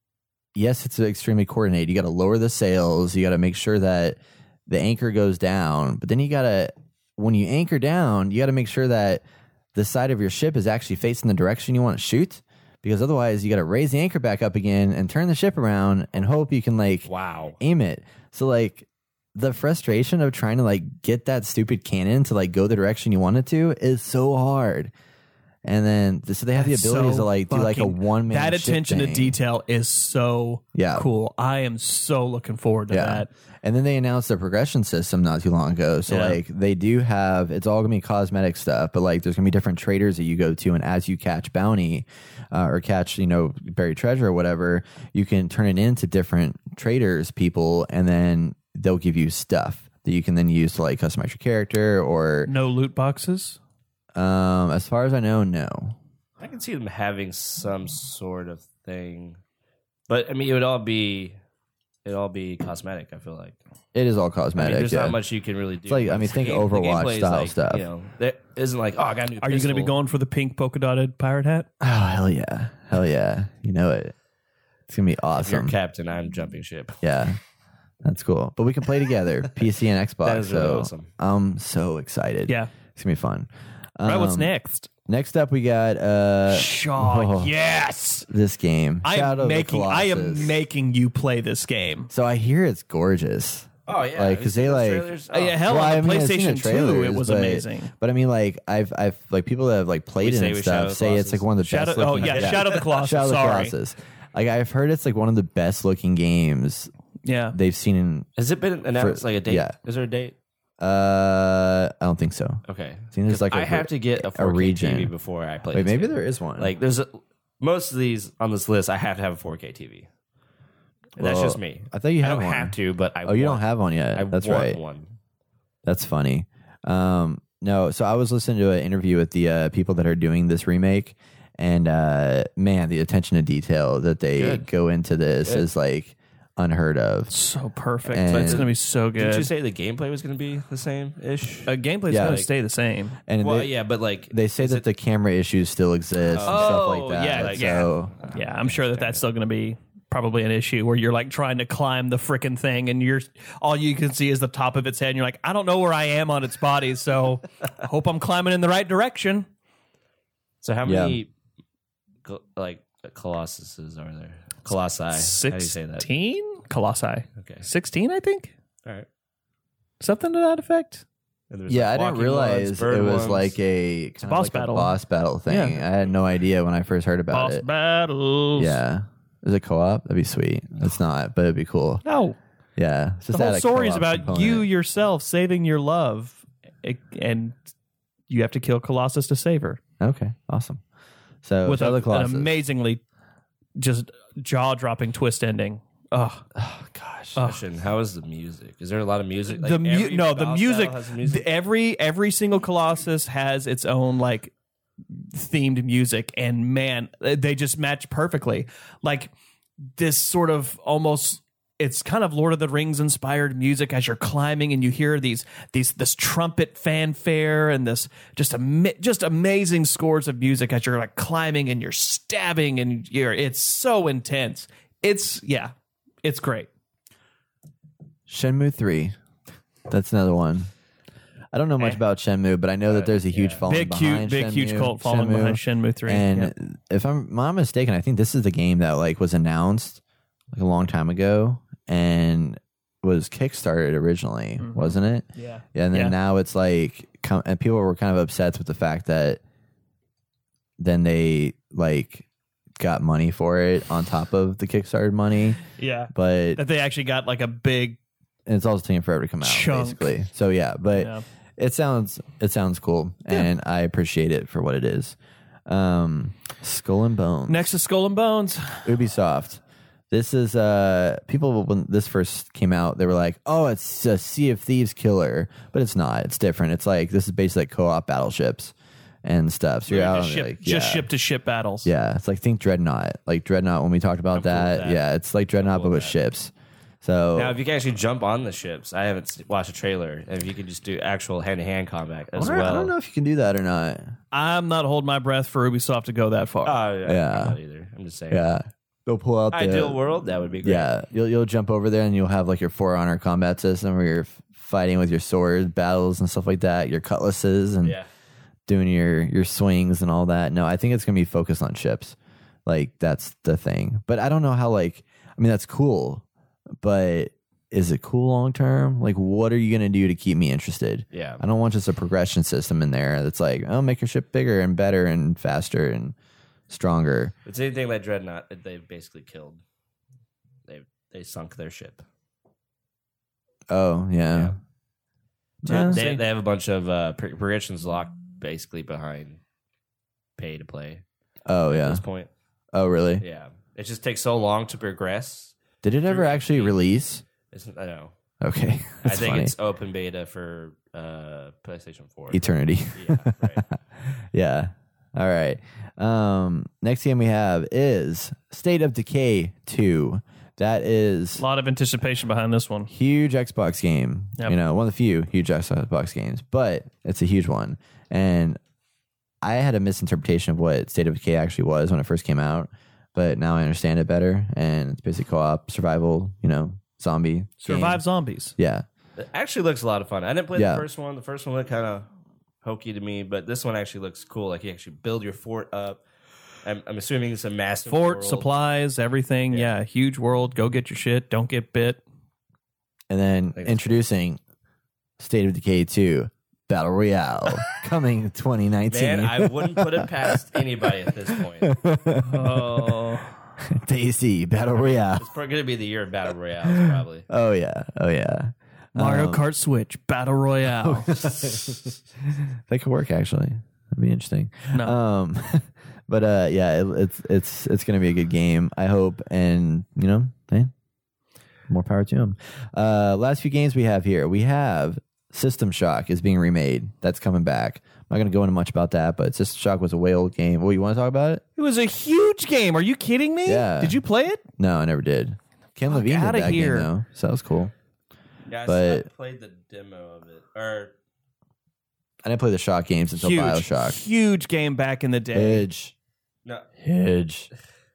yes, it's extremely coordinated. You got to lower the sails. You got to make sure that the anchor goes down. But then you got to, when you anchor down, you got to make sure that the side of your ship is actually facing the direction you want to shoot. Because otherwise, you got to raise the anchor back up again and turn the ship around and hope you can like Wow. aim it. So like the frustration of trying to like get that stupid cannon to like go the direction you want it to is so hard. And then so they have That's the ability so to like do like a fucking- one man. That attention to detail is so Yeah. cool. I am so looking forward to Yeah. that. And then they announced their progression system not too long ago. So Yeah. like they do have, it's all gonna be cosmetic stuff, but like there's gonna be different traders that you go to, and as you catch bounty uh, or catch, you know, buried treasure or whatever, you can turn it into different traders, people, and then they'll give you stuff that you can then use to like customize your character or No loot boxes. um as far as I know, no. I can see them having some sort of thing, but I mean, it would all be, it'd all be cosmetic. I feel like It is all I mean, cthink there's yeah. not much you can really do. It's like, I mean, The think game- the Overwatch gameplay is style like, stuff. You know, there isn't like, oh, I got a new. Are you going to be pistol. going for the pink polka dotted pirate hat? Oh hell yeah. Hell yeah. You know it. It's gonna be If you're awesome. captain, I'm jumping ship. Yeah. That's cool. But we can play together, P C and Xbox. That is really so awesome. I'm so excited. Yeah. It's gonna be fun. All right, what's Um, next? Next up we got uh Shaw, oh, yes. this game. I Shadow am of the making I Colossus. am making you play this game. So I hear it's gorgeous. Oh yeah, Like, Have you 'cause seen they, those like- trailers? Uh, yeah, Oh. hell, Well, on I the mean, I've seen the PlayStation two, trailers, it was but- amazing. But I mean like I've I've like people that have like played We it say and we Shadow stuff of say it's like Colossus. one of the Shadow, best oh looking yeah, Shadow of the Colossus. Shadow of the sorry. Colossus. Like I've heard it's like one of the best looking games Yeah, they've seen in Has it been announced like a date? yeah. Is there a date? uh I don't think so. Okay. I think there's like I a- have to get a four K region. T V before I play. Wait, this maybe game. there is one. Like there's a, most of these on this list. I have to have a four K T V. And that's Well, just me. I thought you I had don't one. have to, but I. Oh, you don't want- have one yet. I That's want right. One. That's funny. Um, no, so I was listening to an interview with the uh, people that are doing this remake, and uh, man, the attention to detail that they Good. go into this Good. is like unheard of. so perfect. And- it's gonna be so good. Did you say the gameplay was going to be the same ish? uh, gameplay's Yeah. gonna Like- stay the same? And well, they, yeah, but like they say is that it- the camera issues still exist and stuff Oh, like that. yeah, like, so Yeah, I'm sure that that's still gonna be probably an issue where you're like trying to climb the frickin' thing and you're all you can see is the top of its head and you're like, I don't know where I am on its body, so I hope I'm climbing in the right direction. So how Yeah. many col- like colossuses are there? Colossi. How do you say that? Sixteen colossi. Okay. Sixteen, I think. All right. Something to that effect. And there's, yeah, I like, didn't walking realize ones, bird it was ones. like a kind of boss like battle. a boss battle thing. Yeah. I had no idea when I first heard about Boss it. battles. Yeah, is it co-op? That'd be sweet. It's not, but it'd be cool. No. Yeah, it's just The whole add a story is co-op about component. you yourself saving your love, it- and you have to kill Colossus to save her Okay, awesome. So with Shadow a, of the an Colossus. amazingly just jaw-dropping twist ending. Oh, Oh gosh. Question, how is the music? Is there a lot of music? Like the mu- every no, the battle music, style has music? the- every every single Colossus has its own like themed music, and man, they just match perfectly. Like this sort of almost. It's kind of Lord of the Rings inspired music as you're climbing, and you hear these these this trumpet fanfare and this just a just amazing scores of music as you're like climbing and you're stabbing and you're it's so intense. It's yeah, it's great. Shenmue three. That's another one. I don't know much Eh. about Shenmue, but I know that there's a huge following Big cute, behind big Shenmue, huge cult following Shenmue. behind Shenmue three. And Yep. if I'm not mistaken, I think this is the game that like was announced like a long time ago and was kickstarted originally, Mhm. wasn't it? Yeah. Yeah, and then Yeah. now it's like, com- and people were kind of upset with the fact that then they like got money for it on top of the Kickstarter money, Yeah. but That they actually got like a big and it's also taking forever to come out, Chunk. basically. So yeah, but yeah. it sounds it sounds cool, and I appreciate it for what it is. Um, Skull and Bones. Next is Skull and Bones. Ubisoft. This is uh people when this first came out, they were like, "Oh, it's a Sea of Thieves killer," but it's not. It's different. It's like this is basically like co-op battleships and stuff. So you're out just on ship, like just yeah. ship to ship battles. Yeah, it's like think Dreadnought, like Dreadnought when we talked about I'm cool with that. that. Yeah, it's like Dreadnought cool but with with that. ships. So Now, if you can actually jump on the ships, I haven't s- watched a trailer, and if you can just do actual hand-to-hand combat as I don't- well. I don't know if you can do that or not. I'm not holding my breath for Ubisoft to go that far. Oh, yeah. Yeah. I'm not either. I'm just saying. Yeah, they'll pull out the Ideal world, that would be great. Yeah, you'll you'll jump over there and you'll have like your For Honor combat system where you're f- fighting with your sword battles and stuff like that, your cutlasses and Yeah. doing your your swings and all that. No, I think it's gonna be focused on ships. Like that's the thing. But I don't know how. Like, I mean, that's cool, but is it cool long term? Like, what are you gonna do to keep me interested? Yeah. I don't want just a progression system in there that's like, oh, make your ship bigger and better and faster and stronger. It's anything like Dreadnought, that they've basically killed. They they sunk their ship. Oh yeah. Yeah. They, they have a bunch of uh, pro- progressions locked basically behind pay to play Oh at yeah. this point. Oh really? Yeah. It just takes so long to progress. Did it ever Through actually the- release? It's, I know. Okay, I that's think funny. it's open beta for uh, PlayStation four. Eternity. Yeah, right. Yeah. All right. Um, next game we have is State of Decay two. That is A lot of anticipation behind this one. huge Xbox game. Yep. You know, one of the few huge Xbox games, but it's a huge one. And I had a misinterpretation of what State of Decay actually was when it first came out, but now I understand it better. And it's basically co-op survival. You know, zombie Survive game. zombies. Yeah. It actually looks a lot of fun. I didn't play Yeah. the first one. The first one looked kind of hokey to me, but this one actually looks cool. Like you actually build your fort up. I'm, I'm assuming it's a massive Fort, world. supplies, everything. Yeah. huge world. Go get your shit. Don't get bit. And then Thanks. introducing State of Decay two Battle Royale coming twenty nineteen. Man, I wouldn't put it past anybody at this point. Oh. Daisy Battle Royale. It's probably going to be the year of Battle Royales, probably. Oh yeah, oh yeah. Mario Um, Kart Switch Battle Royale. That could work actually. That'd be interesting. No. Um, but uh, yeah, it, it's it's it's gonna be a good game. I hope, and you know, hey, more power to them. Uh, last few games we have here, we have System Shock is being remade. That's coming back. I'm not gonna go into much about that, but System Shock was a way old game. Well, you want to talk about it? It was a huge game. Are you kidding me? Yeah. Did you play it? No, I never did. Ken Fuck Levine did outta that here. game though, so that was cool. Yeah, I But- I played the demo of it. Or I didn't play the Shock games until Huge, Bioshock. huge game back in the day. Huge, no, huge.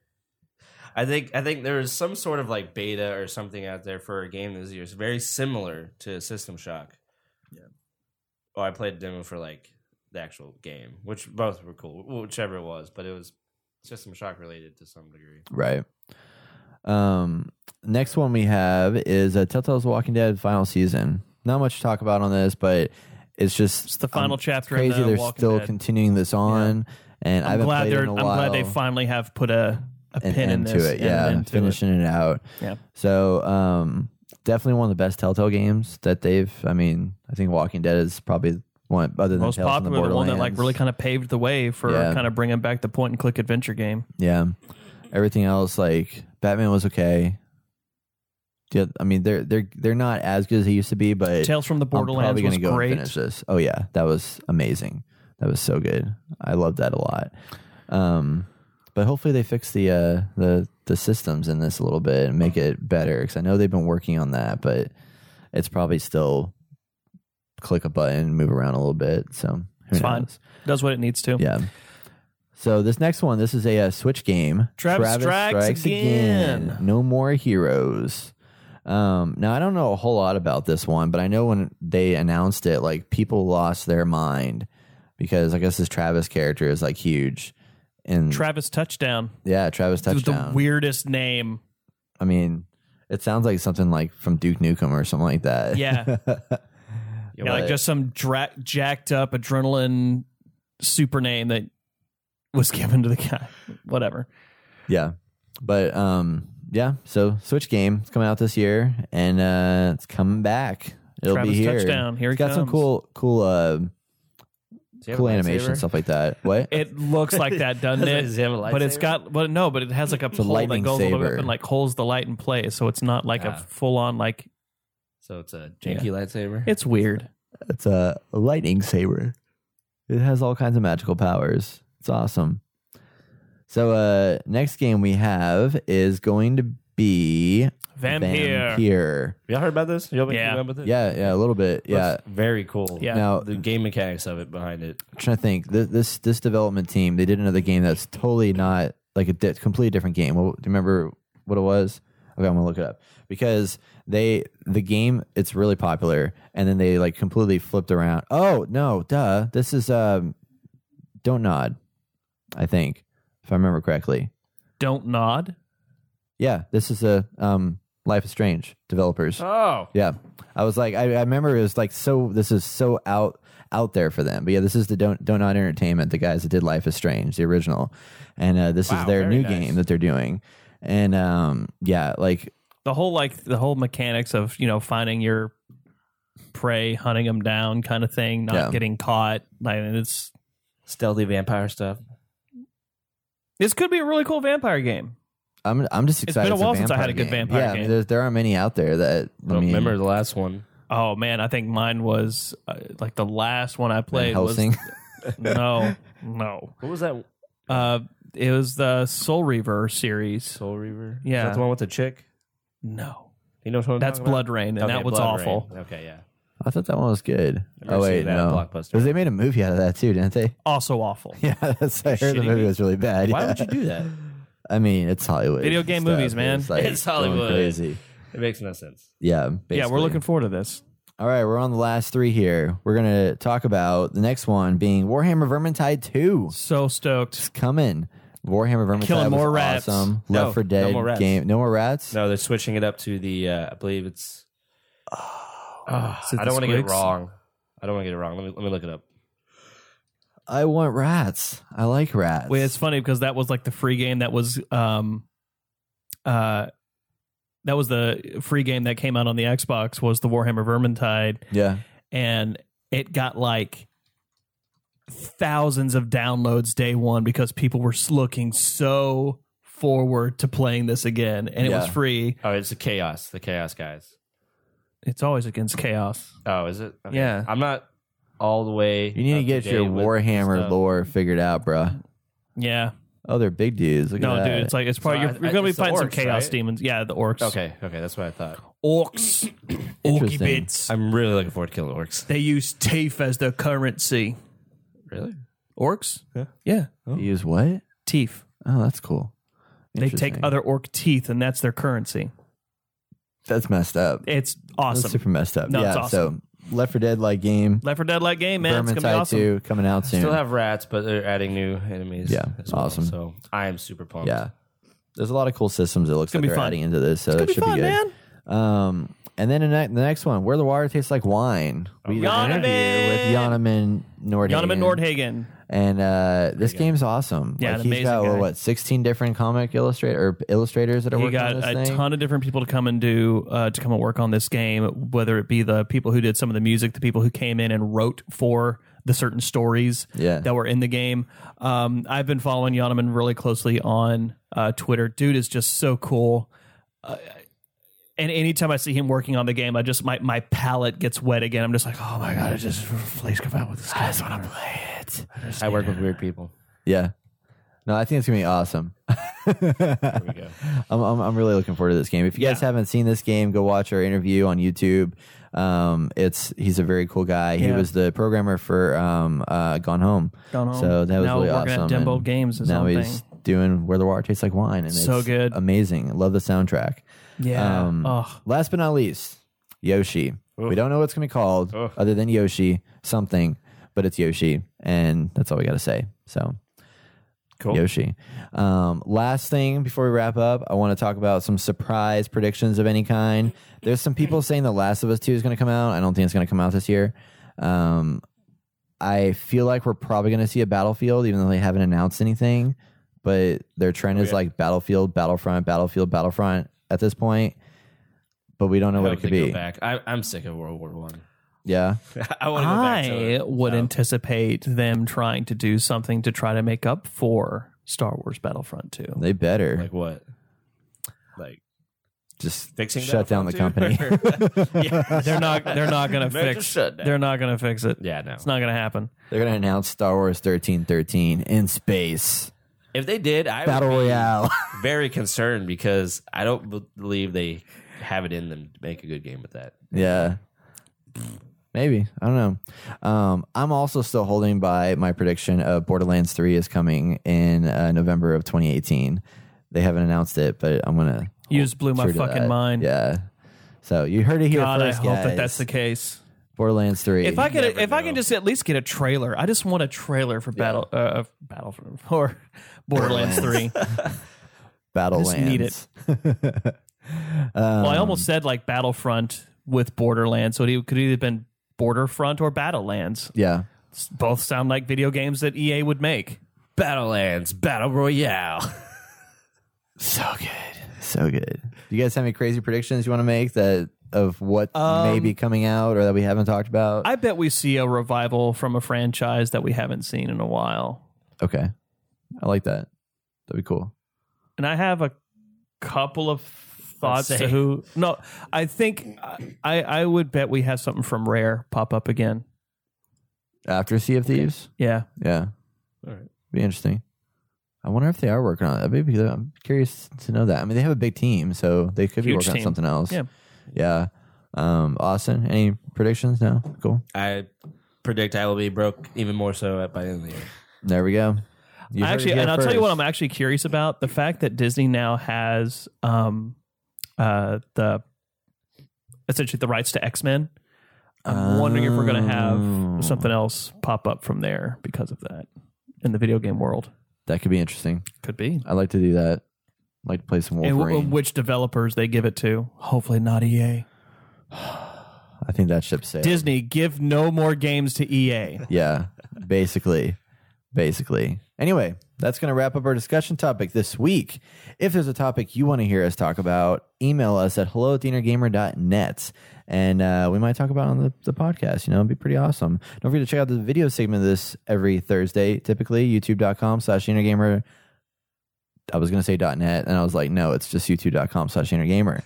I think I think there was some sort of like beta or something out there for a game this year. It's very similar to System Shock. Yeah. Oh, I played demo for like the actual game, which both were cool, whichever it was, but it was System Shock related to some degree. Right. Um, next one we have is uh, Telltale's Walking Dead final season. Not much to talk about on this, but it's just It's the final I'm chapter in Crazy, the they're Walking still Dead. continuing this on, and I I'm haven't glad played it they're. in a I'm while. glad they finally have put a, a an pin in end this. to it. and an Yeah, end to finishing it. out. Yeah. So, um, definitely one of the best Telltale games that they've. I mean, I think Walking Dead is probably one other than Most Tales from the popular, the one that like Borderlands. really kind of paved the way for Yeah. kind of bringing back the point and click adventure game. Yeah. Everything else, like Batman, was okay. Yeah, I mean, they're they're they're not as good as they used to be, but Tales from the I'm Borderlands probably was gonna go great. and finish this. Oh yeah, that was amazing. That was so good. I loved that a lot. Um, but hopefully they fix the uh, the the systems in this a little bit and make it better, because I know they've been working on that, but it's probably still click a button, move around a little bit. So who It's fine. knows? Does what it needs to. Yeah. So this next one, this is a, uh Switch game. Travis Strikes Again. No More Heroes. Um, now I don't know a whole lot about this one, but I know when they announced it, like people lost their mind because I guess this Travis character is like huge. And Travis Touchdown. yeah, Travis It was Touchdown. the weirdest name. I mean, It sounds like something like from Duke Nukem or something like that. Yeah. Yeah, like just some dra- jacked up adrenaline super name that was given to the guy. Whatever. Yeah. But um yeah, so Switch game is coming out this year and uh it's coming back. It'll Travis be here. Touchdown. Here it's he got some comes. cool cool uh Does he have cool a animation lightsaber? stuff like that. What? It looks like that, doesn't it? Does he have a But it's lightsaber? got, but no, but it has like a a pole that lightning goes all the way up saber. and like holds the light in place, so it's not like Ah. a full on like. So it's a janky lightsaber. It's weird. It's a lightning saber. It has all kinds of magical powers. It's awesome. So uh next game we have is going to be Vampire. Vampire. Y'all heard about this? Y'all been Yeah. keeping up with it? Yeah, yeah, a little bit. Yeah. Looks very cool. Yeah. Now The game mechanics of it behind it. I'm trying to think. This, this this development team, they did another game that's totally not like a di- completely different game. Well, do you remember what it was? Okay, I'm gonna look it up because they the game it's really popular, and then they like completely flipped around. Oh no, duh! This is um, Don't Nod, I think, if I remember correctly. Don't nod. Yeah, this is a um, Life is Strange developers. Oh. Yeah, I was like, I, I remember it was like so. This is so out out there for them. But yeah, this is the Don't Don't Nod Entertainment, the guys that did Life is Strange, the original, and uh, this Wow, is their very new nice. game that they're doing. And um, yeah, like The whole like the whole mechanics of you know finding your prey, hunting them down, kind of thing, not Yeah. getting caught. Like it's Stealthy vampire stuff. this could be a really cool vampire game. I'm I'm just It's excited. been a while since I vampire had a good game. vampire yeah, I mean, game. there's, there aren't many out there that. I Well, mean, remember the last one? Oh man, I think mine was uh, like the last one I Van played was Helsing. no, no. What was that? Uh, it was the Soul Reaver series. Soul Reaver? Yeah. Is that the one with the chick? No, You know what I'm that's talking Blood Rain, and about? that Okay, was Blood awful. Rain. Okay, yeah. I thought that one was good. I've Oh wait, seen that no, Blockbuster. because they made a movie out of that too, didn't they? Also awful. Yeah, that's, I heard the shitting movie me? was really bad. Why yeah. would you do that? I mean, it's Hollywood. Video game stuff. movies, man. It's, like, It's going Hollywood. Crazy. It makes no sense. Yeah, Yeah, basically. we're looking forward to this. All right, we're on the last three here. We're gonna talk about the next one being Warhammer Vermintide two. So stoked. It's coming. Warhammer Vermintide Killing was more rats. awesome. No, Left four no Dead more rats. game. No more rats. No, they're switching it up to the, uh, I believe it's. Oh, Is it I the don't want to get it squigs? wrong. I don't want to get it wrong. Let me, let me look it up. I want rats. I like rats. Well, it's funny because that was like the free game that was um uh that was the free game that came out on the Xbox was the Warhammer Vermintide, yeah. and it got like thousands of downloads day one because people were looking so forward to playing this again, and it was Yeah. free. Oh, it's the Chaos. The Chaos guys. It's always against chaos. Oh, is it? Okay. Yeah. I'm not all the way. You need to up get your date with Warhammer stuff. lore figured out, bruh. Yeah, Oh, they're big dudes. Look no, at that. dude, it's like it's probably So you're, I- you're I- gonna be it's the fighting some orcs, chaos right? demons. Yeah, the orcs. Okay, okay, that's what I thought. Orcs, orky Interesting. bits. I'm really looking forward to killing orcs. They use teeth as their currency. Really? Orcs? Yeah. Yeah. You use what? Teeth. Oh, that's cool. They take Interesting. other orc teeth, and that's their currency. That's messed up. It's That's awesome. super messed up. No, yeah. it's awesome. So Left four Dead like game. Left four Dead like game, man. It's gonna be Vermintide awesome. two coming out soon. Still have rats, but they're adding new enemies. Yeah, as well, awesome. So I am super pumped. Yeah. There's a lot of cool systems it looks gonna like be they're fun. adding into this, so It's that gonna be should fun, be good. man. Um, and then the, ne- the next one, Where the Water Tastes Like Wine. We did an Yonneman! interview with Yonaman Nordhagen. Donovan Nordhagen. And uh, this game's awesome. Yeah, like, an he's amazing got guy. what sixteen different comic illustrator or illustrators that are He working got on this a thing. ton of different people to come and do uh, to come and work on this game. Whether it be the people who did some of the music, the people who came in and wrote for the certain stories Yeah. that were in the game. Um, I've been following Yonaman really closely on uh, Twitter. Dude is just so cool. Uh, and anytime I see him working on the game, I just my my palate gets wet again. I'm just like, oh my god, I just please come out with this. I just want to play it. I work with weird people. Yeah. No, I think it's gonna be awesome. There we go. I'm, I'm I'm really looking forward to this game. If you guys Yeah. haven't seen this game, go watch our interview on YouTube. Um, it's he's a very cool guy. He Yeah. was the programmer for um uh Gone Home. Gone Home. So that was Now really working at awesome. Dembo And Games or now he's something. doing Where the Water Tastes Like Wine, and So it's good. amazing. I love the soundtrack. Yeah. Um, oh, Last but not least, Yoshi. We Oof. don't know what it's gonna be called Ugh. other than Yoshi something, but it's Yoshi, and that's all we got to say. So Cool. Yoshi. Um, last thing before we wrap up, I want to talk about some surprise predictions of any kind. There's some people saying The Last of Us two is going to come out. I don't think it's going to come out this year. Um, I feel like we're probably going to see a Battlefield, even though they haven't announced anything. But their trend Oh, is yeah. like Battlefield, Battlefront, Battlefield, Battlefront at this point. But we don't know I what hope it could they be. Go back. I, I'm sick of World War One. Yeah. I want to go back to I it. would So, anticipate them trying to do something to try to make up for Star Wars Battlefront two. They better like what? Like just fixing shut down the Battlefront company. two? yeah, They're not. They're not going to Major fix. shutdown. They're not going to fix it. Yeah, no. It's not going to happen. They're going to announce Star Wars thirteen thirteen in space. If they did, I Battle would be Royale. very concerned because I don't be- believe they have it in them to make a good game with that. Yeah. Maybe. I don't know. Um, I'm also still holding by my prediction of Borderlands three is coming in uh, November of twenty eighteen. They haven't announced it, but I'm going to. You just blew my fucking mind. Yeah. So you heard it here God, first, I hope guys. that that's the case. Borderlands three. If I could, never if I know. can just at least get a trailer, I just want a trailer for Battle, uh, Battlefront or Borderlands three. Battlelands. just need it. um, Well, I almost said like Battlefront with Borderlands, so it could either have been Borderfront or Battlelands. Yeah. Both sound like video games that E A would make. Battlelands Battle Royale. So good. So good. Do you guys have any crazy predictions you want to make that of what Um, may be coming out or that we haven't talked about? I bet we see a revival from a franchise that we haven't seen in a while. Okay. I like that. That'd be cool. And I have a couple of thoughts Let's to say. who. No, I think I, I would bet we have something from Rare pop up again. After Sea of Thieves? Yeah. Yeah. All right. Be interesting. I wonder if they are working on it. Maybe I'm curious to know that. I mean, they have a big team, so they could be Huge working on team. something else. Yeah. Yeah. Um, Austin, any predictions? No? Cool. I predict I will be broke even more so at by the end of the year. There we go. You heard it Actually, here and I'll tell you what first. I'm actually curious about. The fact that Disney now has um, uh, the essentially the rights to X-Men. I'm wondering if we're going to Oh. have something else pop up from there because of that in the video game world. That could be interesting. Could be. I'd like to do that. I'd like to play some And Wolverine. w- which developers they give it to. Hopefully not E A. I think that ship sailed. Disney, give no more games to E A. Yeah, basically. Basically. Anyway, that's going to wrap up our discussion topic this week. If there's a topic you want to hear us talk about, email us at hello at the inner gamer dot net. And uh, we might talk about it on the, the podcast. You know, it'd be pretty awesome. Don't forget to check out the video segment of this every Thursday, typically, youtube.com slash innergamer. I was going to say .net, and I was like, no, it's just youtube.com slash innergamer.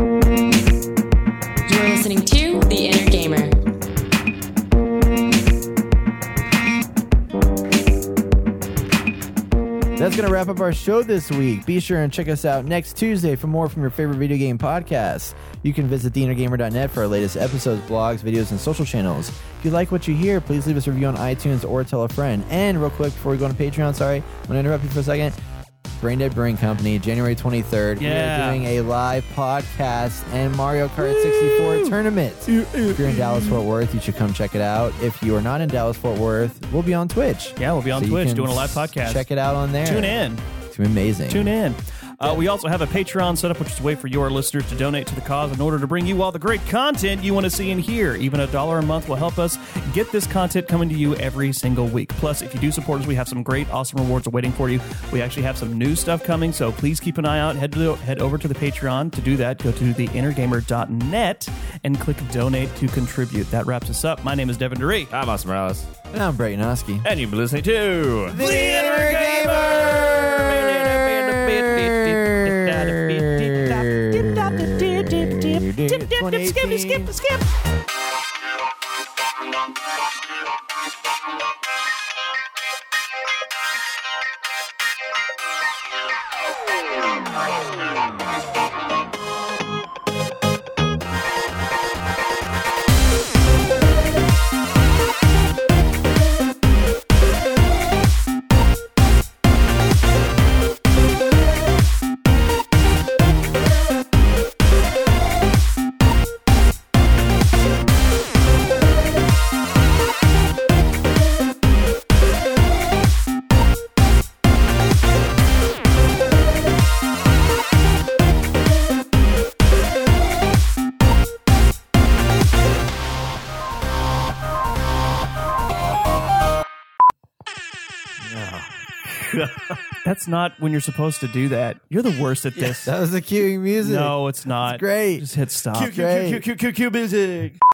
You're listening to The Inner Gamer. That's going to wrap up our show this week. Be sure and check us out next Tuesday for more from your favorite video game podcasts. You can visit the inner gamer dot net for our latest episodes, blogs, videos, and social channels. If you like what you hear, please leave us a review on iTunes or tell a friend. And real quick, before we go on to Patreon, sorry, I'm going to interrupt you for a second. Brain Dead Brewing Company, January twenty-third. Yeah. We're doing a live podcast and Mario Kart sixty-four tournament. If you're in Dallas-Fort Worth, you should come check it out. If you are not in Dallas-Fort Worth, we'll be on Twitch. Yeah, we'll be on So you Twitch can doing a live podcast. Check it out on there. Tune in. It's going to be amazing. Tune in. Uh, we also have a Patreon set up, which is a way for your listeners to donate to the cause in order to bring you all the great content you want to see and hear. Even a dollar a month will help us get this content coming to you every single week. Plus, if you do support us, we have some great, awesome rewards awaiting for you. We actually have some new stuff coming, so please keep an eye out. Head to head over to the Patreon. To do that, go to the inner gamer dot net and click donate to contribute. That wraps us up. My name is Devin Duree. I'm Austin Morales. And I'm Brayton Oski. And you've been listening to The Inner Gamer! Skip, skip, skip. That's not when you're supposed to do that. You're the worst at this. That was the cueing music. No, it's not. It's great. Just hit stop. Great. Cue, cue, cue, cue, cue music.